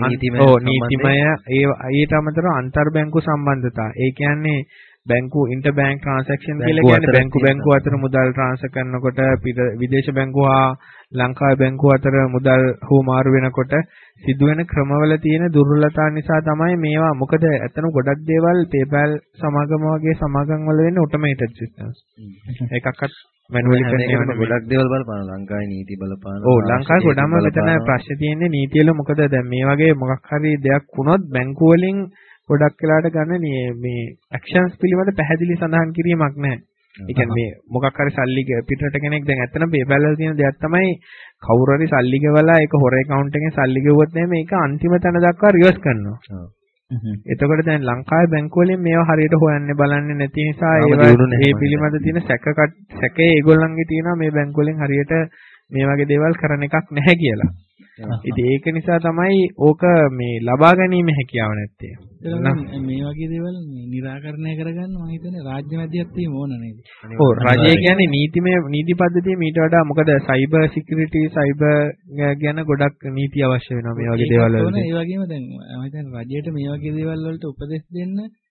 S1: නීතිමය ඊට අමතරව අන්තර් බැංකු සම්බන්ධතා. ඒ කියන්නේ බැංකු ඉන්ටර්බැංක් ට්‍රාන්සැක්ෂන් කියලා කියන්නේ බැංකු අතර මුදල් ට්‍රාන්ස්ෆර් කරනකොට විදේශ බැංකු හා ලංකාවේ බැංකු අතර මුදල් හුවමාරු වෙනකොට සිදුවෙන ක්‍රමවල තියෙන දුර්වලතා නිසා තමයි මේවා. මොකද ඇත්තටම ගොඩක් දේවල් PayPal සමාගම වගේ සමාගම් වල වෙන්නේ ඔටෝමේටඩ් සිස්ටම්ස්. එකක්වත් මැනුවලි කරන
S3: ගොඩක් දේවල් බලපාන ලංකාවේ නීති බලපාන.
S1: ඔව් ලංකාවේ ගොඩම මෙතන ප්‍රශ්නේ තියෙන්නේ නීතිවල. මොකද දැන් මේ වගේ මොකක් හරි දෙයක් වුණොත් බැංකු වලින් ගොඩක් වෙලාට ගන්න මේ ඇක්ෂන්ස් පිළිබඳ පැහැදිලි සඳහන් කිරීමක් නැහැ. ඒ කියන්නේ මේ මොකක් හරි සල්ලි පිටරට කෙනෙක් දැන් ඇත්තටම PayPal වල තියෙන දෙයක් තමයි කවුරු හරි සල්ලි ගෙවලා ඒක හොර account එකෙන් සල්ලි ගෙවුවොත් නේ මේක අන්තිම තැන දක්වා රිවර්ස් කරනවා. එතකොට දැන් ලංකාවේ බැංකු වලින් මේවා හරියට හොයන්නේ බලන්නේ නැති නිසා ඒ පිළිබඳ තියෙන සැකේ ඒගොල්ලන්ගේ තියෙනවා මේ බැංකු වලින් හරියට මේ වගේ දේවල් කරන එකක් නැහැ කියලා. ඉතින් ඒක නිසා තමයි ඕක මේ ලබා ගැනීම හැකියාව නැත්තේ.
S2: මේ වගේ දේවල් निराකරණය කරගන්න මම හිතන්නේ රාජ්‍ය මැදිහත් වීම ඕන නේද?
S1: ඔව් රජය කියන්නේ නීති පද්ධතිය මීට වඩා මොකද සයිබර් සිකියුරිටි සයිබර් ගැන ගොඩක් නීති අවශ්‍ය වෙනවා මේ වගේ දේවල් වලට.
S2: ඒ වගේම දැන් මම හිතන්නේ රජයට මේ වගේ දේවල් වලට උපදෙස් දෙන්න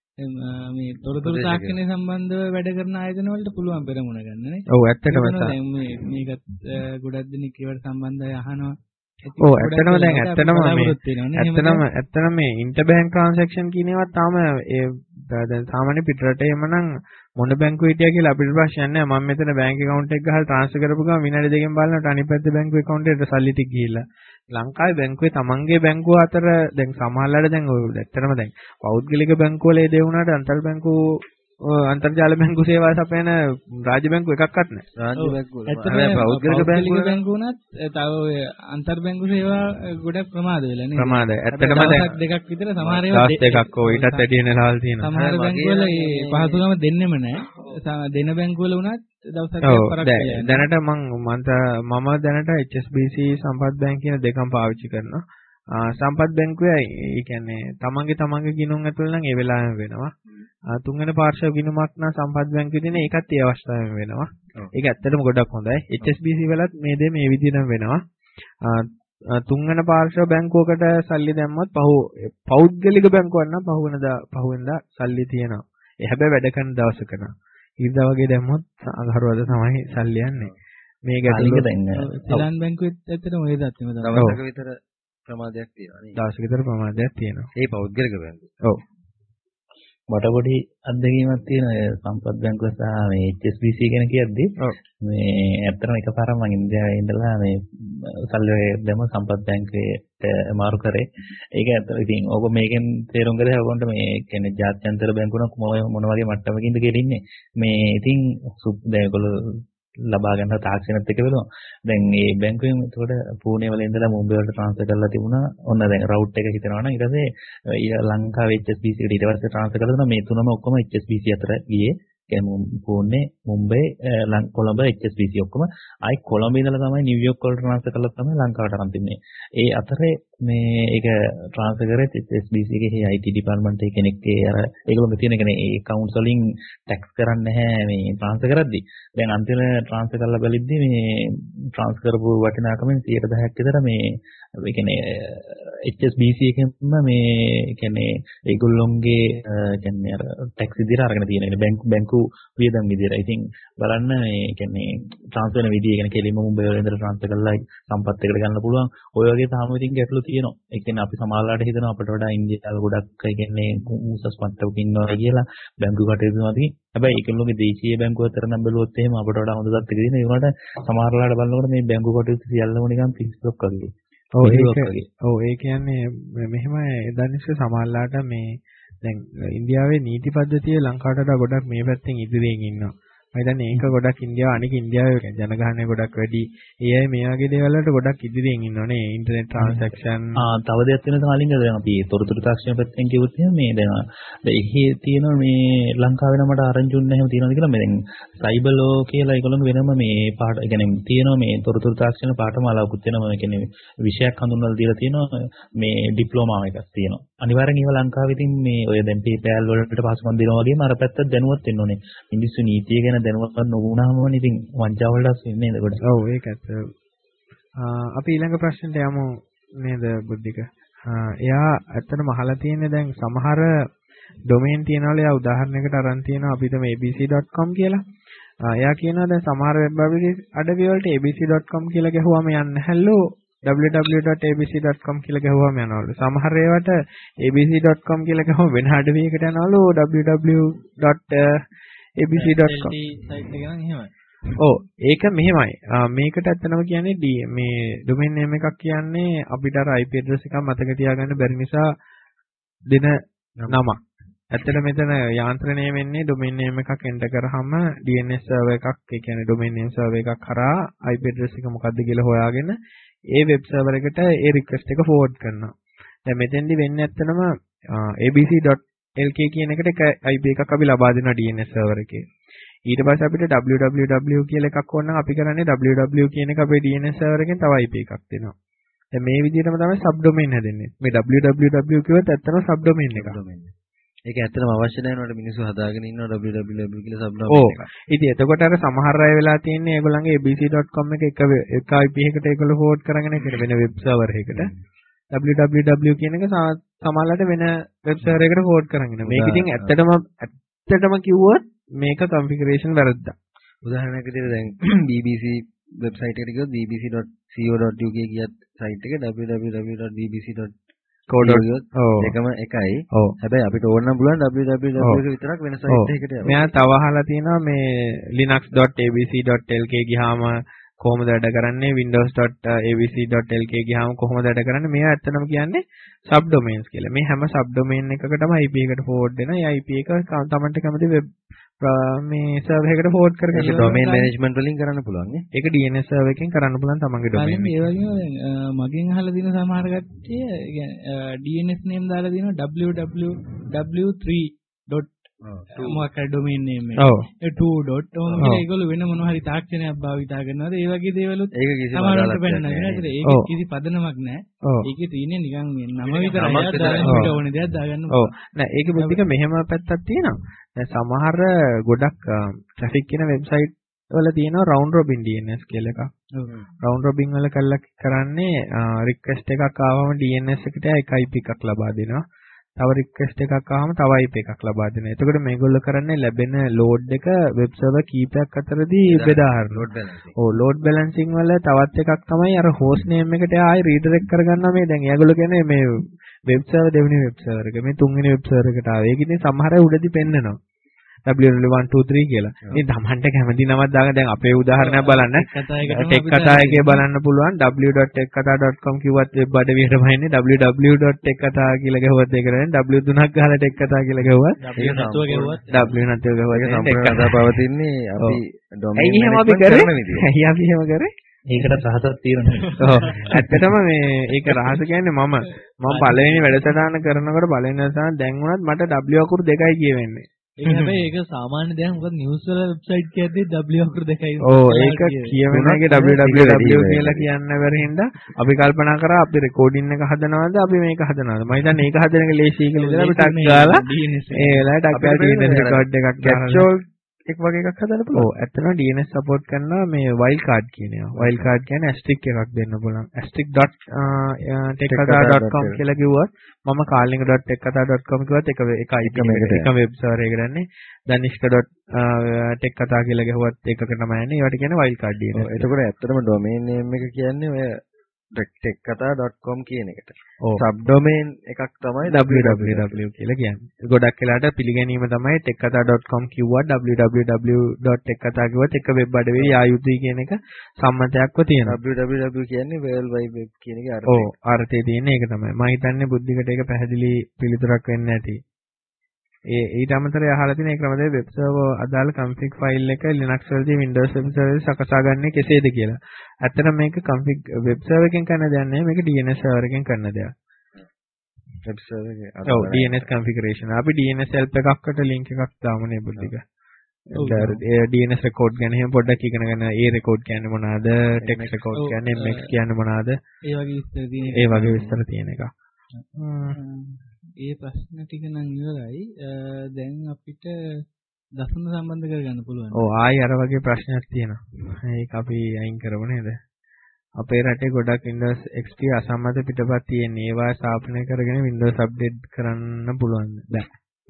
S2: මේ තොරතුරු තාක්ෂණය සම්බන්ධව වැඩ කරන ආයතන වලට පුළුවන් පෙරමුණ ගන්න නේ.
S1: ඔව් ඇත්තටම
S2: දැන් මේකත් ගොඩක් දෙනෙක් ඒවට සම්බන්ධව අහනවා.
S1: ඔව් ඇත්තටම දැන් ඇත්තටම මේ ඉන්ටර්බැංක් ට්‍රාන්සැක්ෂන් කියන ඒවා තාම දැන් සාමාන්‍ය පිටරට එමනම් මොන බැංකුව හිටියා කියලා අපිට ප්‍රශ්නයක් නැහැ. මම මෙතන බැංක් account එක ගහලා ට්‍රාන්ස්ෆර් කරපු ගමන් විනාඩි දෙකකින් බලනකොට අනිත් පැත්තේ බැංකුවේ account එකට සල්ලි ටික ගිහිල්ලා. ලංකාවේ බැංකුවේ තමන්ගේ බැංකුව අතර දැන් සමහරවල්ලාට දැන් ඔය ඇත්තටම දැන් පෞද්ගලික බැංකුව වල ඒ දේ වුණාට අන්තර්ජාල බැංකු සේවා සපයන රාජ්‍ය බැංකු එකක්වත් නැහැ.
S3: රාජ්‍ය බැංකු
S2: ඇත්තටම පෞද්ගලික බැංකු වුණත් තව ඔය අන්තර් බැංකු සේවා ගොඩක් ප්‍රමාද වෙලා නේද?
S1: ප්‍රමාදයි. ඇත්තටම දැන්
S2: දෙකක් විතර සමහර ඒවා
S1: දෙකක් ඔය ඊටත් වැඩි වෙන ලාල් තියෙනවා.
S2: සමහර බැංකු වල මේ පහසුකම දෙන්නෙම නැහැ. දෙන බැංකු වල වුණත් දවසක් පරක්
S1: දැනට මම දැනට HSBC සම්පත් බැංක කියන දෙකම පාවිච්චි කරනවා. සම්පත් බැංකුවේ ඒ කියන්නේ තමන්ගේ ගිණුම් ඇතුළ නම් ඒ වෙලාවෙම වෙනවා. තුන්වෙනි පාර්ශ්ව ගිණුමක් නම් සම්පත් බැංකුවේ තියෙන ඒකත් ඒ අවස්ථාවෙම වෙනවා. ඒක ඇත්තටම ගොඩක් හොඳයි. HSBC වලත් මේ දේ මේ විදිහටම වෙනවා. තුන්වෙනි පාර්ශ්ව බැංකුවකට සල්ලි දැම්මොත් පෞද්ගලික බැංකුවක් නම් පහුවෙන්දා සල්ලි තියෙනවා. ඒ හැබැයි වැඩ කරන දවසක නම් ඊදා වගේ දැම්මොත් අඟහරුවාද තමයි සල්ලි යන්නේ. මේ ගැටලුව
S2: දැන් සිලන් බැංකුවෙත් ඇත්තටම ඔය දත් එම තමයි.
S3: දවසක විතර ප්‍රමාදයක් තියෙනවා නේ.
S1: දවසක විතර ප්‍රමාදයක් තියෙනවා.
S3: ඒ පෞද්ගලික බැංකුව.
S1: ඔව්.
S4: මට පොඩි අත්දැකීමක් තියෙනවා සම්පත් බැංකුව සහ මේ HSBC ගැන කියද්දි මේ ඇත්තටම එකපාරම මම ඉන්දියාවේ ඉඳලා මේ සල්ලි දෙම සම්පත් බැංකුවට මාරු කරේ. ඒක ඇත්තට ඉතින් ඕක මේකෙන් තේරුම් ගන්න ඕගොන්ට මේ කියන්නේ ජාත්‍යන්තර බැංකුවක මොන වගේ මට්ටමකින්ද කියලා ඉන්නේ. මේ ඉතින් දැන් ඒගොල්ලෝ ලබා ගන්න තාක්ෂණත් එක්ක වෙනවා. දැන් මේ බැංකුවෙන් එතකොට පූනේ වල ඉඳලා මුම්බයි වලට ට්‍රාන්ස්ෆර් කරලා තිබුණා. ඔන්න දැන් රවුට් එක හිතනවා නම් ඊට පස්සේ ලංකාවේ HSBC එකට ඊට පස්සේ ට්‍රාන්ස්ෆර් කරලා දුන්නා. මේ තුනම ඔක්කොම HSBC අතර ගියේ. කියන්නේ පූනේ මුම්බයි කොළඹ HSBC ඔක්කොම ආයි කොළඹ ඉඳලා තමයි නිව්යෝර්ක් වලට ට්‍රාන්ස්ෆර් කරලා තමයි ලංකාවට අරන් තිබුණේ. ඒ අතරේ මේ ඒක ට්‍රාන්ස්ෆර් කරේ HSBC එකේ IT ඩිපාර්ට්මන්ට් එකේ කෙනෙක් අර ඒගොල්ලෝ තියෙන කෙනේ ඒ accounts වලින් ටැක්ස් කරන්නේ නැහැ මේ ට්‍රාන්ස්ෆර් කරද්දි. දැන් අන්තිම ට්‍රාන්ස්ෆර් කරලා බලද්දි මේ ට්‍රාන්ස්ෆර් කරපු වටිනාකමෙන් 10% විතර මේ ඒ කියන්නේ HSBC එකෙන්ම මේ කියන්නේ ඒගොල්ලොන්ගේ කියන්නේ අර ටැක්ස් විදිහට අරගෙන තියෙන බැංකු වියදම් විදිහට. ඉතින් බලන්න මේ කියන්නේ ට්‍රාන්ස්ෆර් වෙන විදිහ කියන්නේ කෙලින්ම මුම්බයි වල ඉඳලා ට්‍රාන්ස්ෆර් කරලා සම්පත් එකට ගන්න පුළුවන්. ඔය වගේ තාම ඉතින් ගැටලු තියෙනවා. ඒ කියන්නේ අපි සමාජලාට හිතනවා අපිට වඩා ඉන්දියාවල ගොඩක් ඒ කියන්නේ උසස් මට්ටමක ඉන්නවා කියලා බැංකු කටයුතු වලදී. හැබැයි ඒකලෝගේ දේශීය බැංකුව අතර නම් බැලුවොත් එහෙම අපිට වඩා හොඳ තත්ත්වයක තියෙන. ඒ වුණාට සමහරලාට බලනකොට මේ බැංකු කටයුතු සියල්ලම නිකන් පිස්සුවක් වගේ.
S1: ඔව් ඒ කියන්නේ මෙහෙම දනිස්ස සමාජලාට මේ දැන් ඉන්දියාවේ නීති පද්ධතිය ලංකාවට වඩා ගොඩක් මේ පැත්තෙන් ඉදිරියෙන් ඉන්නවා. මම හිතන්නේ ඒක ගොඩක් අනික ඉන්දියාවේ ජනගහනය ගොඩක් වැඩි. ඒ අය මේ වගේ දේවල් වලට ගොඩක් ඉදිරියෙන් ඉන්නවනේ. ඉන්ටර්නෙට් ට්‍රාන්සැක්ෂන්
S4: තව දෙයක් වෙනවා කාලින්ග දැන් අපි තොරතුරු තාක්ෂණ පැත්තෙන් කිව්වොත් එහෙනම් මේ දැන් එහි තියෙන මේ ලංකාවේ නම් මට ආරංචි උන්නේ එහෙම තියෙනවද කියලා. මේ දැන් සයිබර් ලෝ කියලා ඒගොල්ලෝ වෙනම මේ පාඩ ඒ කියන්නේ තියෙනවා මේ තොරතුරු තාක්ෂණ පාඨමාලාවකුත් තියෙනවා. ඒ කියන්නේ විෂයක් හඳුන්වලා දීලා තියෙනවා. මේ ඩිප්ලෝමා එකක් තියෙනවා. අනිවාර්යෙන් ඒව ලංකාවේ ඉතින් මේ ඔය දැන් PayPal වලට පහසුකම් දෙනවා වගේම අර පැත්තත් දැනුවත් වෙන්න ඕනේ. මිනිස්සු නීතිය ගැන දැනුවත් නොවුනහම ඉතින් වංචාව වලට වෙන්නේ නේද කොට.
S1: ඔව් ඒක ඇත්ත. අපි ඊළඟ ප්‍රශ්නට යමු නේද බුද්ධික. එයා ඇත්තටම අහලා තියෙන්නේ දැන් සමහර ඩොමේන් තියනවල එයා උදාහරණයකට අරන් තියෙනවා අපි හිතමු abc.com කියලා. එයා කියනවා දැන් සමහර වෙබ් අඩවි වලට abc.com කියලා ගැහුවාම යන්නේ නැහැලු www.abc.com කියලා ගැහුවාම යනවලු. සමහර ඒවාට abc.com කියලා ගැහුවම වෙන අඩවියකට යනවලු www.abc.com
S2: සයිට් එක නම් එහෙමයි.
S1: ඔව් ඒක මෙහෙමයි. මේකට ඇත්තනම කියන්නේ මේ ඩොමේන් නේම් එකක් කියන්නේ අපිට අර IP address එකක් මතක තියාගන්න බැරි නිසා දෙන නම. ඇත්තට මෙතන යාන්ත්‍රණය වෙන්නේ ඩොමේන් නේම් එකක් එන්ටර් කරාම DNS සර්වර් එකක් ඒ කියන්නේ ඩොමේන් නේම් සර්වර් එකක් කරා IP address එක මොකක්ද කියලා හොයාගෙන ඒ වෙබ් සර්වර් එකට ඒ රික්වෙස්ට් එක ෆෝවර්ඩ් කරනවා. දැන් මෙතෙන්දි වෙන්නේ ඇත්තනම abc.lk කියන එකට එක IP එකක් අපි ලබා දෙනවා DNS සර්වර් එකේ. ඊට පස්සේ අපිට www කියලා එකක් ඕන නම් අපි කරන්නේ www කියන එක අපේ DNS සර්වර් එකෙන් තව IP එකක් දෙනවා. දැන් මේ විදිහටම තමයි සබ් ඩොමේන් හැදෙන්නේ. මේ www කියුවත් ඇත්තටම සබ් ඩොමේන් එකක්.
S3: ඒක ඇත්තටම අවශ්‍ය නැහැ නේද මිනිස්සු හදාගෙන ඉන්නවා www කියලා සබ් ඩොමේන් එකක්.
S1: ඉතින් එතකොට අර සමහර අය වෙලා තියෙන්නේ ඒගොල්ලන්ගේ abc.com එක එක IP එකට ඒගොල්ලෝ ෆෝවර්ඩ් කරගෙන ඒකට වෙන වෙබ් සර්වර් එකකට www කියන එක සමහරවිට වෙන වෙබ් සර්වර් එකකට ෆෝවර්ඩ් කරගෙන. මේක ඉතින් ඇත්තටම කිව්වොත් මේක කන්ෆිගරේෂන් වැරද්දක්.
S3: උදාහරණයක් විදිහට දැන් BBC වෙබ්සයිට් එකට ගියොත් bbc.co.uk කියත් සයිට් එක www.bbc.co.uk එකම එකයි. හැබැයි අපිට ඕන නම් පුළුවන් www විතරක් වෙන සයිට් එකකට යන්න.
S1: මෙයා තව අහලා තියෙනවා මේ linux.abc.lk ගියාම කොහොමද වැඩ කරන්නේ windows.abc.lk ගියාම කොහොමද වැඩ කරන්නේ මේවා ඇත්තටම කියන්නේ සබ් ඩොමේන්ස් කියලා. මේ හැම සබ් ඩොමේන් එකකටම IP එකට ෆෝවර්ඩ් වෙනවා. ඒ IP එක තමන්ට කැමති වෙබ් මේ සර්වර් එකකට ෆෝවර්ඩ් කරගෙන
S3: ඒක ඩොමේන් මැනේජ්මන්ට් වලින් කරන්න පුළුවන් නේ.
S1: ඒක DNS සර්වර් එකෙන් කරන්න පුළුවන් තමන්ගේ ඩොමේන් එක.
S2: ඒ වගේම මගෙන් අහලා දින සමහර කට්ටිය DNS name දාලා දිනවා www.3. මොකක් හරි ඩොමේන් නේම් එක. ඒ 2. ඔහොම ඒගොල්ලෝ වෙන මොනවා හරි තාක්ෂණයක් භාවිතා කරනවාද? ඒ වගේ දේවලුත් සමහරවිට වෙන්නේ නැහැ. ඒක කිසි පදනමක් නැහැ. ඒකේ තියෙන්නේ නිකන් නම විතරයි. අපිට ඕනේ දෙයක් දාගන්න.
S1: ඔව්. නෑ ඒක බුද්ධික මෙහෙම පැත්තක් තියෙනවා. දැන් සමහර ගොඩක් ට්‍රැෆික් කියන වෙබ්සයිට් වල තියෙනවා round robin DNS කියලා එකක්. round robin වල කරන්නේ රික්වෙස්ට් එකක් ආවම DNS එකට එක IP එකක් ලබා දෙනවා. තව රික්වෙස්ට් එකක් ආවම තව IP එකක් ලබා දෙනවා. එතකොට මේගොල්ලෝ කරන්නේ ලැබෙන ලෝඩ් එක වෙබ් සර්වර් කීපයක් අතරදී බෙදා හරිනවා. ලෝඩ් බැලන්සින් වල තවත් එකක් තමයි අර හෝස්ට් නේම් එකට ආයි රීඩිරෙක්ට් කරගන්නවා මේ දැන් ඒගොල්ලෝ කියන්නේ මේ වෙබ් සර්වර් දෙවෙනි වෙබ් සර්වර් එක මේ තුන්වෙනි වෙබ් සර්වර් එකට ආවේ. ඒක ඉතින් සමහර අය උඩදී පෙන්නනවා. www.123 කියලා. ඉතින් තමන්ට කැමති නමක් දාගෙන දැන් අපේ උදාහරණයක් බලන්න. ටෙක් කතා එකේ බලන්න පුළුවන් w.tekkatha.com කිව්වත් වෙබ් අඩවියටම එන්නේ www.tekkatha කියලා ගහුවත් ඒක කරන්නේ w තුනක් ගහලා ටෙක් කතා කියලා ගහුවත්
S3: w නැතුව ගහුවත්
S1: w නැතුව ගහුවත්
S3: සම්පූර්ණ කතා පවතින්නේ අපි
S1: ඩොමේන් මේනේජ්මන්ට් කරන විදිය. ඇයි අපි එහෙම කරේ?
S4: ඒකට රහසක් තියෙනවා.
S1: ඔව්. ඇත්තටම මේ ඒක රහස කියන්නේ මම පළවෙනි වැඩසටහන කරනකොට පළවෙනි වැඩසටහන දැන් වුණත් මට w අකුරු දෙකයි කියවෙන්නේ.
S2: ඒක හැබැයි ඒක සාමාන්‍ය දෙයක්. මොකද නිවුස් වල වෙබ්සයිට් කියද්දී w අකුරු දෙකයි.
S1: ඔව් ඒක කියවෙනගේ www කියලා කියන්න බැරි හින්දා අපි කල්පනා කරා අපි රෙකෝඩින් එක හදනවද අපි මේක හදනවද. මම හිතන්නේ ඒක හදන එක ලේසි කියලා ඉඳලා අපි ටක් ගාලා ඒ වෙලාවට ටක් ගාලා DNS රෙකෝඩ් එකක් capsule එක වගේ එකක් හදන්න පුළුවන්. ඔව් ඇත්තටම DNS සපෝට් කරනවා මේ wild card කියන ඒවා. wild card කියන්නේ asterisk එකක් දෙන්න පුළුවන්. asterisk.tekkatha.com කියලා කිව්වොත් මම kalinga.tekkatha.com කිව්වත් එක වෙබ් සර්වර් එකකට යන්නේ. danishka.tekkatha කියලා ගහුවත් ඒකක තමයි යන්නේ. ඒවට කියන්නේ wild card DNS.
S3: එතකොට ඇත්තටම domain name එක කියන්නේ ඔය tekkatha.com කියන එකට. subdomain එකක් තමයි
S1: www කියලා කියන්නේ. ගොඩක් වෙලාට පිළිගැනීම තමයි tekkatha.com කිව්වා www.tekkatha කිව්වත් එක වෙබ් අඩවියේ යා යුතුයි කියන එක සම්මතයක්ව තියෙනවා.
S3: www කියන්නේ world wide web කියන එකේ අර්ථය.
S1: ඔව් අර්ථය තියෙන ඒක තමයි. මම හිතන්නේ බුද්ධිකට ඒක පැහැදිලි පිළිතුරක් වෙන්න ඇති. ඊට අමතරව අහලා තියෙන ඒ ක්‍රමයේ වෙබ් සර්වර් අදාළ config file එක Linux වලදී Windows web server සකසා ගන්නේ කෙසේද කියලා. ඇත්තටම මේක config web server එකෙන් කරන දෙයක් නෙවෙයි මේක DNS server එකෙන් කරන දෙයක්.
S3: web server එකේ
S1: ඔව් DNS configuration. අපි DNS help එකකට link එකක් දාමු නේ බුද්ධික. DNS record ගැන එහෙම පොඩ්ඩක් ඉගෙන ගන්න. ඒ record කියන්නේ මොනවාද? text record කියන්නේ MX කියන්නේ මොනවාද? ඒ වගේ විස්තර තියෙන එක.
S2: ඒ ප්‍රශ්න ටික නම් ඉවරයි. දැන් අපිට දසුන සම්බන්ධ කරගන්න පුළුවන්.
S1: ඔව් ආයි අර වගේ ප්‍රශ්නයක් තියෙනවා. ඒක අපි අයින් කරමු නේද? අපේ රටේ ගොඩක් Windows XP අසම්මත පිටපත් තියෙන. ඒවා ස්ථාපනය කරගෙන Windows update කරන්න පුළුවන්ද? බෑ.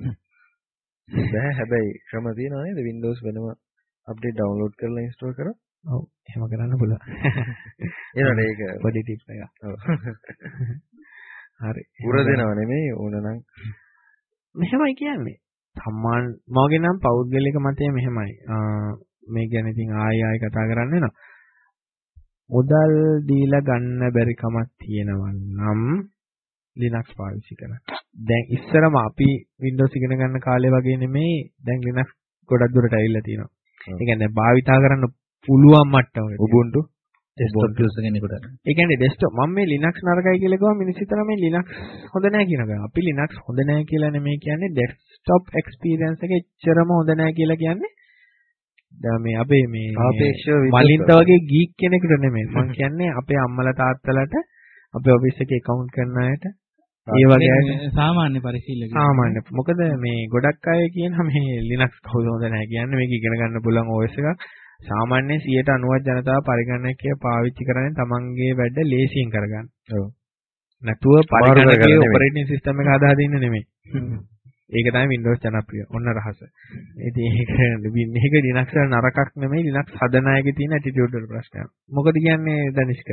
S3: හැබැයි ක්‍රම තියෙනවා නේද? Windows වෙනම update download කරලා install කරා.
S1: ඔව් එහෙම කරන්න පුළුවන්.
S3: ඒනට ඒක
S1: පොඩි ටිප් එකක්. ඔව්. හරි.
S3: උර දෙනව නෙමෙයි ඕනනම්
S1: මෙහෙමයි කියන්නේ. මගේ නම් පෞද්ගලික මතය මෙහෙමයි. මේ ගැන ඉතින් ආයෙ කතා කරන්න වෙනවා. මුදල් දීලා ගන්න බැරි කමක් තියෙනවා නම් Linux පාවිච්චි කරන්න. දැන් ඉස්සරම අපි Windows ඉගෙන ගන්න කාලේ වගේ නෙමෙයි. දැන් Linux ගොඩක් දුරට ඇවිල්ලා තියෙනවා. ඒ කියන්නේ භාවිතා කරන්න පුළුවන් මට්ටමකට.
S3: Ubuntu
S4: desktop user කෙනෙකුට.
S1: ඒ කියන්නේ desktop මම මේ Linux නරකයි කියලා ගියාම මිනිස්සු හිතනවා මේ Linux හොඳ නැහැ කියන එක. අපි Linux හොඳ නැහැ කියලා නෙමෙයි කියන්නේ desktop experience එක එච්චරම හොඳ නැහැ කියලා කියන්නේ. දැන් මේ අපේ මේ මලින්ත වගේ geek කෙනෙකුට නෙමෙයි. මම කියන්නේ අපේ අම්මලා තාත්තලාට අපේ office එකේ account කරන අයට ඒ වගේ
S2: සාමාන්‍ය පරිශීලකයන්.
S1: සාමාන්‍ය. මොකද මේ ගොඩක් අය කියනවා මේ Linux කවුද හොඳ නැහැ කියන්නේ මේක ඉගෙන ගන්න පුළුවන් OS එකක්. සාමාන්‍යයෙන් 90% ජනතාව පරිගණකය පාවිච්චි කරන්නේ තමන්ගේ වැඩ ලේසියෙන් කරගන්න. ඔව්. නැතුව පරිගණකයේ ඔපරේටින් සිස්ටම් එක හදා දෙන්න නෙමෙයි. ඒක තමයි Windows ජනප්‍රිය. ඔන්න රහස. ඉතින් ඒක Linux වල නරකක් නෙමෙයි Linux හදන අයගේ තියෙන ඇටිටියුඩ් වල ප්‍රශ්නයක්. මොකද කියන්නේ දනිෂ්ක?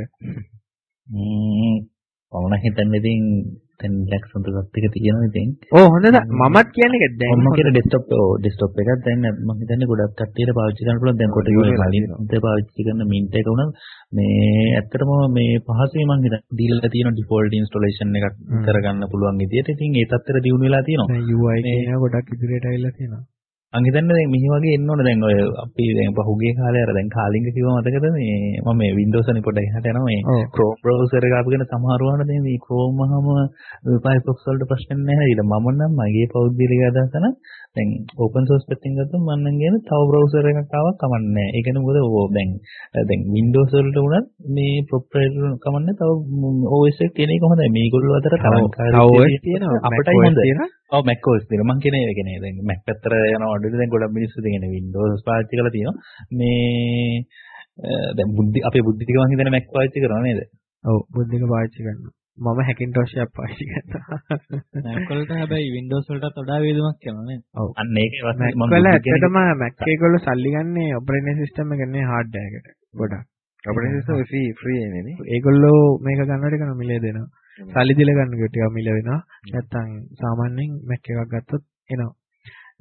S4: මම හිතන්නේ ඉතින් දැන් Linux සම්පූර්ණත් එක තියෙනවා ඉතින්.
S1: ඔව් හොඳද? මමත් කියන්නේ ඒක දැන්
S4: මම කියන desktop එකක් දැන් මම හිතන්නේ ගොඩක් කට්ටියට පාවිච්චි කරන්න පුළුවන්. දැන් කොට කලින් පාවිච්චි කරන Mint එක උනත් මේ ඇත්තටම මේ පහසුවේ මම හිතන්නේ දීලා තියෙන default installation එකක් කරගන්න පුළුවන් විදියට. ඉතින් ඒ තත්තර දියුණු වෙලා තියෙනවා.
S1: දැන් UI කියන ගොඩක් ඉදිරියට ඇවිල්ලා තියෙනවා.
S4: මම හිතන්නේ දැන් මෙහි වගේ එන්න ඕන දැන් ඔය අපි දැන් පහුගිය කාලේ අර දැන් කාලින්ග කිව්ව මතකද මේ මම මේ Windows වලින් පොඩ්ඩක් එහාට යනවා මේ Chrome browser එක අපගෙන සමහර වුණා දැන් මේ Chrome වහම Firefox වලට ප්‍රශ්න නැහැ ඊට මම නම් මගේ පෞද්ගලික අදහස නම් දැන් open source පැත්තෙන් ගත්තොත් මම නම් කියන තව browser එකක් ආවක් කමන්නේ නැහැ. ඒ කියන්නේ මොකද දැන් Windows වලට උනත් මේ proprietary කමන්නේ තව OS එක කියන එක හොඳයි. මේගොල්ලෝ අතර
S1: තරංකාරී තියෙනවා
S4: අපිටයි හොඳ. ඔව් Mac OS තියෙනවා. මම කියන්නේ ඒ කියන්නේ දැන් Mac පැත්තට යනවා දැන් ගොඩක් මිනිස්සු දෙන්නේ Windows පාවිච්චි කරලා තියෙනවා. මේ දැන් අපේ බුද්ධික මං හිතන්නේ Mac පාවිච්චි කරනවා නේද?
S1: ඔව් බුද්ධික පාවිච්චි කරනවා. මම Hackintosh එකක් පාවිච්චි කරනවා.
S2: Mac වලට හැබැයි Windows වලටත් වඩා වේදමක් යනවා නේද?
S1: ඔව්.
S4: අන්න ඒක
S1: මම ඇත්තටම Mac එකවල සල්ලි ගන්නේ operating system එක නේ hardware එකට. ගොඩක්.
S3: operating system free නේ.
S1: ඒගොල්ලෝ මේක ගන්නකොට එක මිලේ දෙනවා. සල්ලි දීලා ගන්න කොට ටිකක් මිල වෙනවා. නැත්තම් සාමාන්‍යයෙන් Mac එකක් ගත්තොත් එනවා.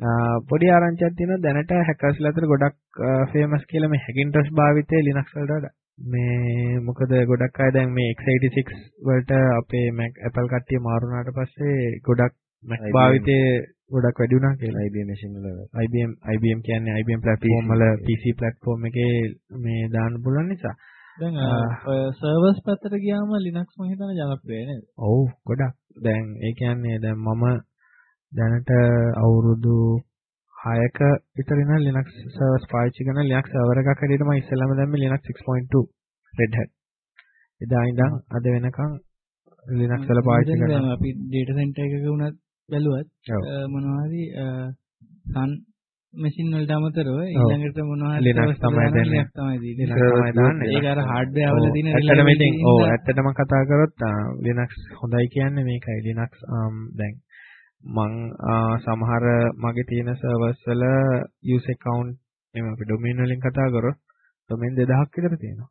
S1: පොඩි ආරංචියක් තියෙනවා දැනට හැකර්ස්ලා අතර ගොඩක් ෆේමස් කියලා මේ Hackintosh භාවිතයේ Linux වලට වඩා. මේ මොකද ගොඩක් අය දැන් මේ x86 වලට අපේ Mac Apple කට්ටිය මාරු වුණාට පස්සේ ගොඩක් Mac භාවිතයේ ගොඩක් වැඩි වුණා කියලා. IBM machine වල IBM කියන්නේ IBM platform වල PC platform එකේ මේ දාන්න පුළුවන් නිසා.
S2: දැන් සර්වර්ස් පැත්තට ගියාම Linux මම හිතන්නේ ජනප්‍රියයි නේද?
S1: ඔව් ගොඩක්. දැන් ඒ කියන්නේ දැන් මම දැනට අවුරුදු 6ක විතර ඉඳන් Linux servers පාවිච්චි කරන Linux server එකක් හැටියට මම ඉස්සෙල්ලාම දැම්මේ Linux 6.2 Red Hat. එදා ඉඳන් අද වෙනකන් Linux වල පාවිච්චි කරනවා.
S2: අපි data center එකක වුණත් බැලුවත් මොනවා හරි sun machine වලට අමතරව ඊළඟට මොනවා හරි
S1: Linux තමයි
S2: දාන්නේ. ඒක අර hardware වල තියෙන
S1: reliability. ඔව් ඇත්තටම කතා කරොත් Linux හොඳයි කියන්නේ මේකයි. Linux දැන් මං සමහර මගේ තියෙන සර්වර්ස් වල user account එම අපි domain වලින් කතා කරොත් domain 2000ක් විතර තියෙනවා.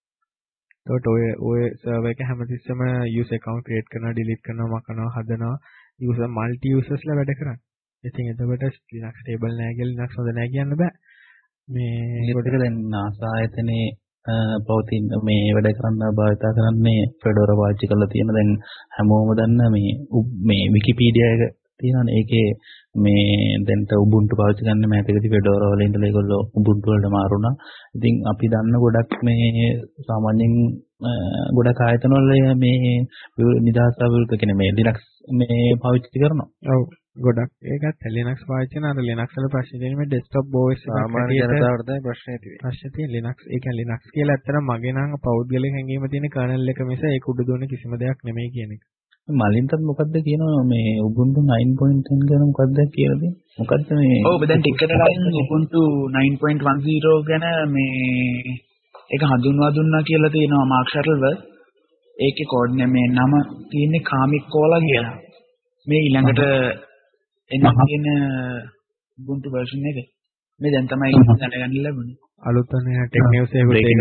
S1: ඒකට ඔය server එක හැමතිස්සෙම user account create කරනවා, delete කරනවා, මකනවා, හදනවා, user multi usersලා වැඩ කරන්නේ. ඉතින් එතකොට Linux stable නැහැ කියලා Linux හොඳ නැහැ කියන්න බෑ. මේ
S4: ඒකට දැන් NASA ආයතනයේ පවතින මේ වැඩ කරන්න භාවිතා කරන්නේ Fedora පාවිච්චි කරලා තියෙන දැන් හැමෝම දන්න මේ Wikipedia එක තියෙනවානේ ඒකේ මේ දැන්ට Ubuntu පාවිච්චි කරන්නේ මෑතකදී Fedora වල ඉඳලා ඒගොල්ලෝ Ubuntu වලට මාරුණා. ඉතින් අපි දන්න ගොඩක් මේ සාමාන්‍යයෙන් ගොඩක් ආයතන වල මේ නිදහස් අවිරුද්ධ කියන මේ Linux මේ පාවිච්චි කරනවා.
S1: ඔව් ගොඩක් ඒකත් Linux පාවිච්චි කරන අර Linux වල ප්‍රශ්නේ තියෙන්නේ මේ desktop OS එකක්
S3: සාමාන්‍ය ජනතාවට තමයි ප්‍රශ්නේ තියෙන්නේ.
S1: ප්‍රශ්නේ තියෙන්නේ Linux. ඒ කියන්නේ Linux කියලා ඇත්තටම මගේ නම් පෞද්ගලික හැඟීම තියෙන kernel එක මිස ඒක උඩ දුවන කිසිම දෙයක් නෙමෙයි කියන එක.
S4: මලින්ටත් මොකද්ද කියනවා මේ Ubuntu 9.10 ගැන මොකද්ද කියලා දෙන්නේ? මොකද්ද මේ?
S5: ඔව් දැන් ටිකට් එකකින් Ubuntu 9.10 ගැන මේ ඒක හඳුන්වා දුන්නා කියලා තියෙනවා මාක් ෂටල්ව. ඒකේ කෝඩ් මේ නම තියෙන්නේ කාමික් කෝලා කියලා. මේ ඊළඟට එන්න තියෙන Ubuntu version එක. මේ දැන් තමයි දැනගන්න ලැබුණේ.
S1: අලුත් වෙන ටෙක් නිවුස්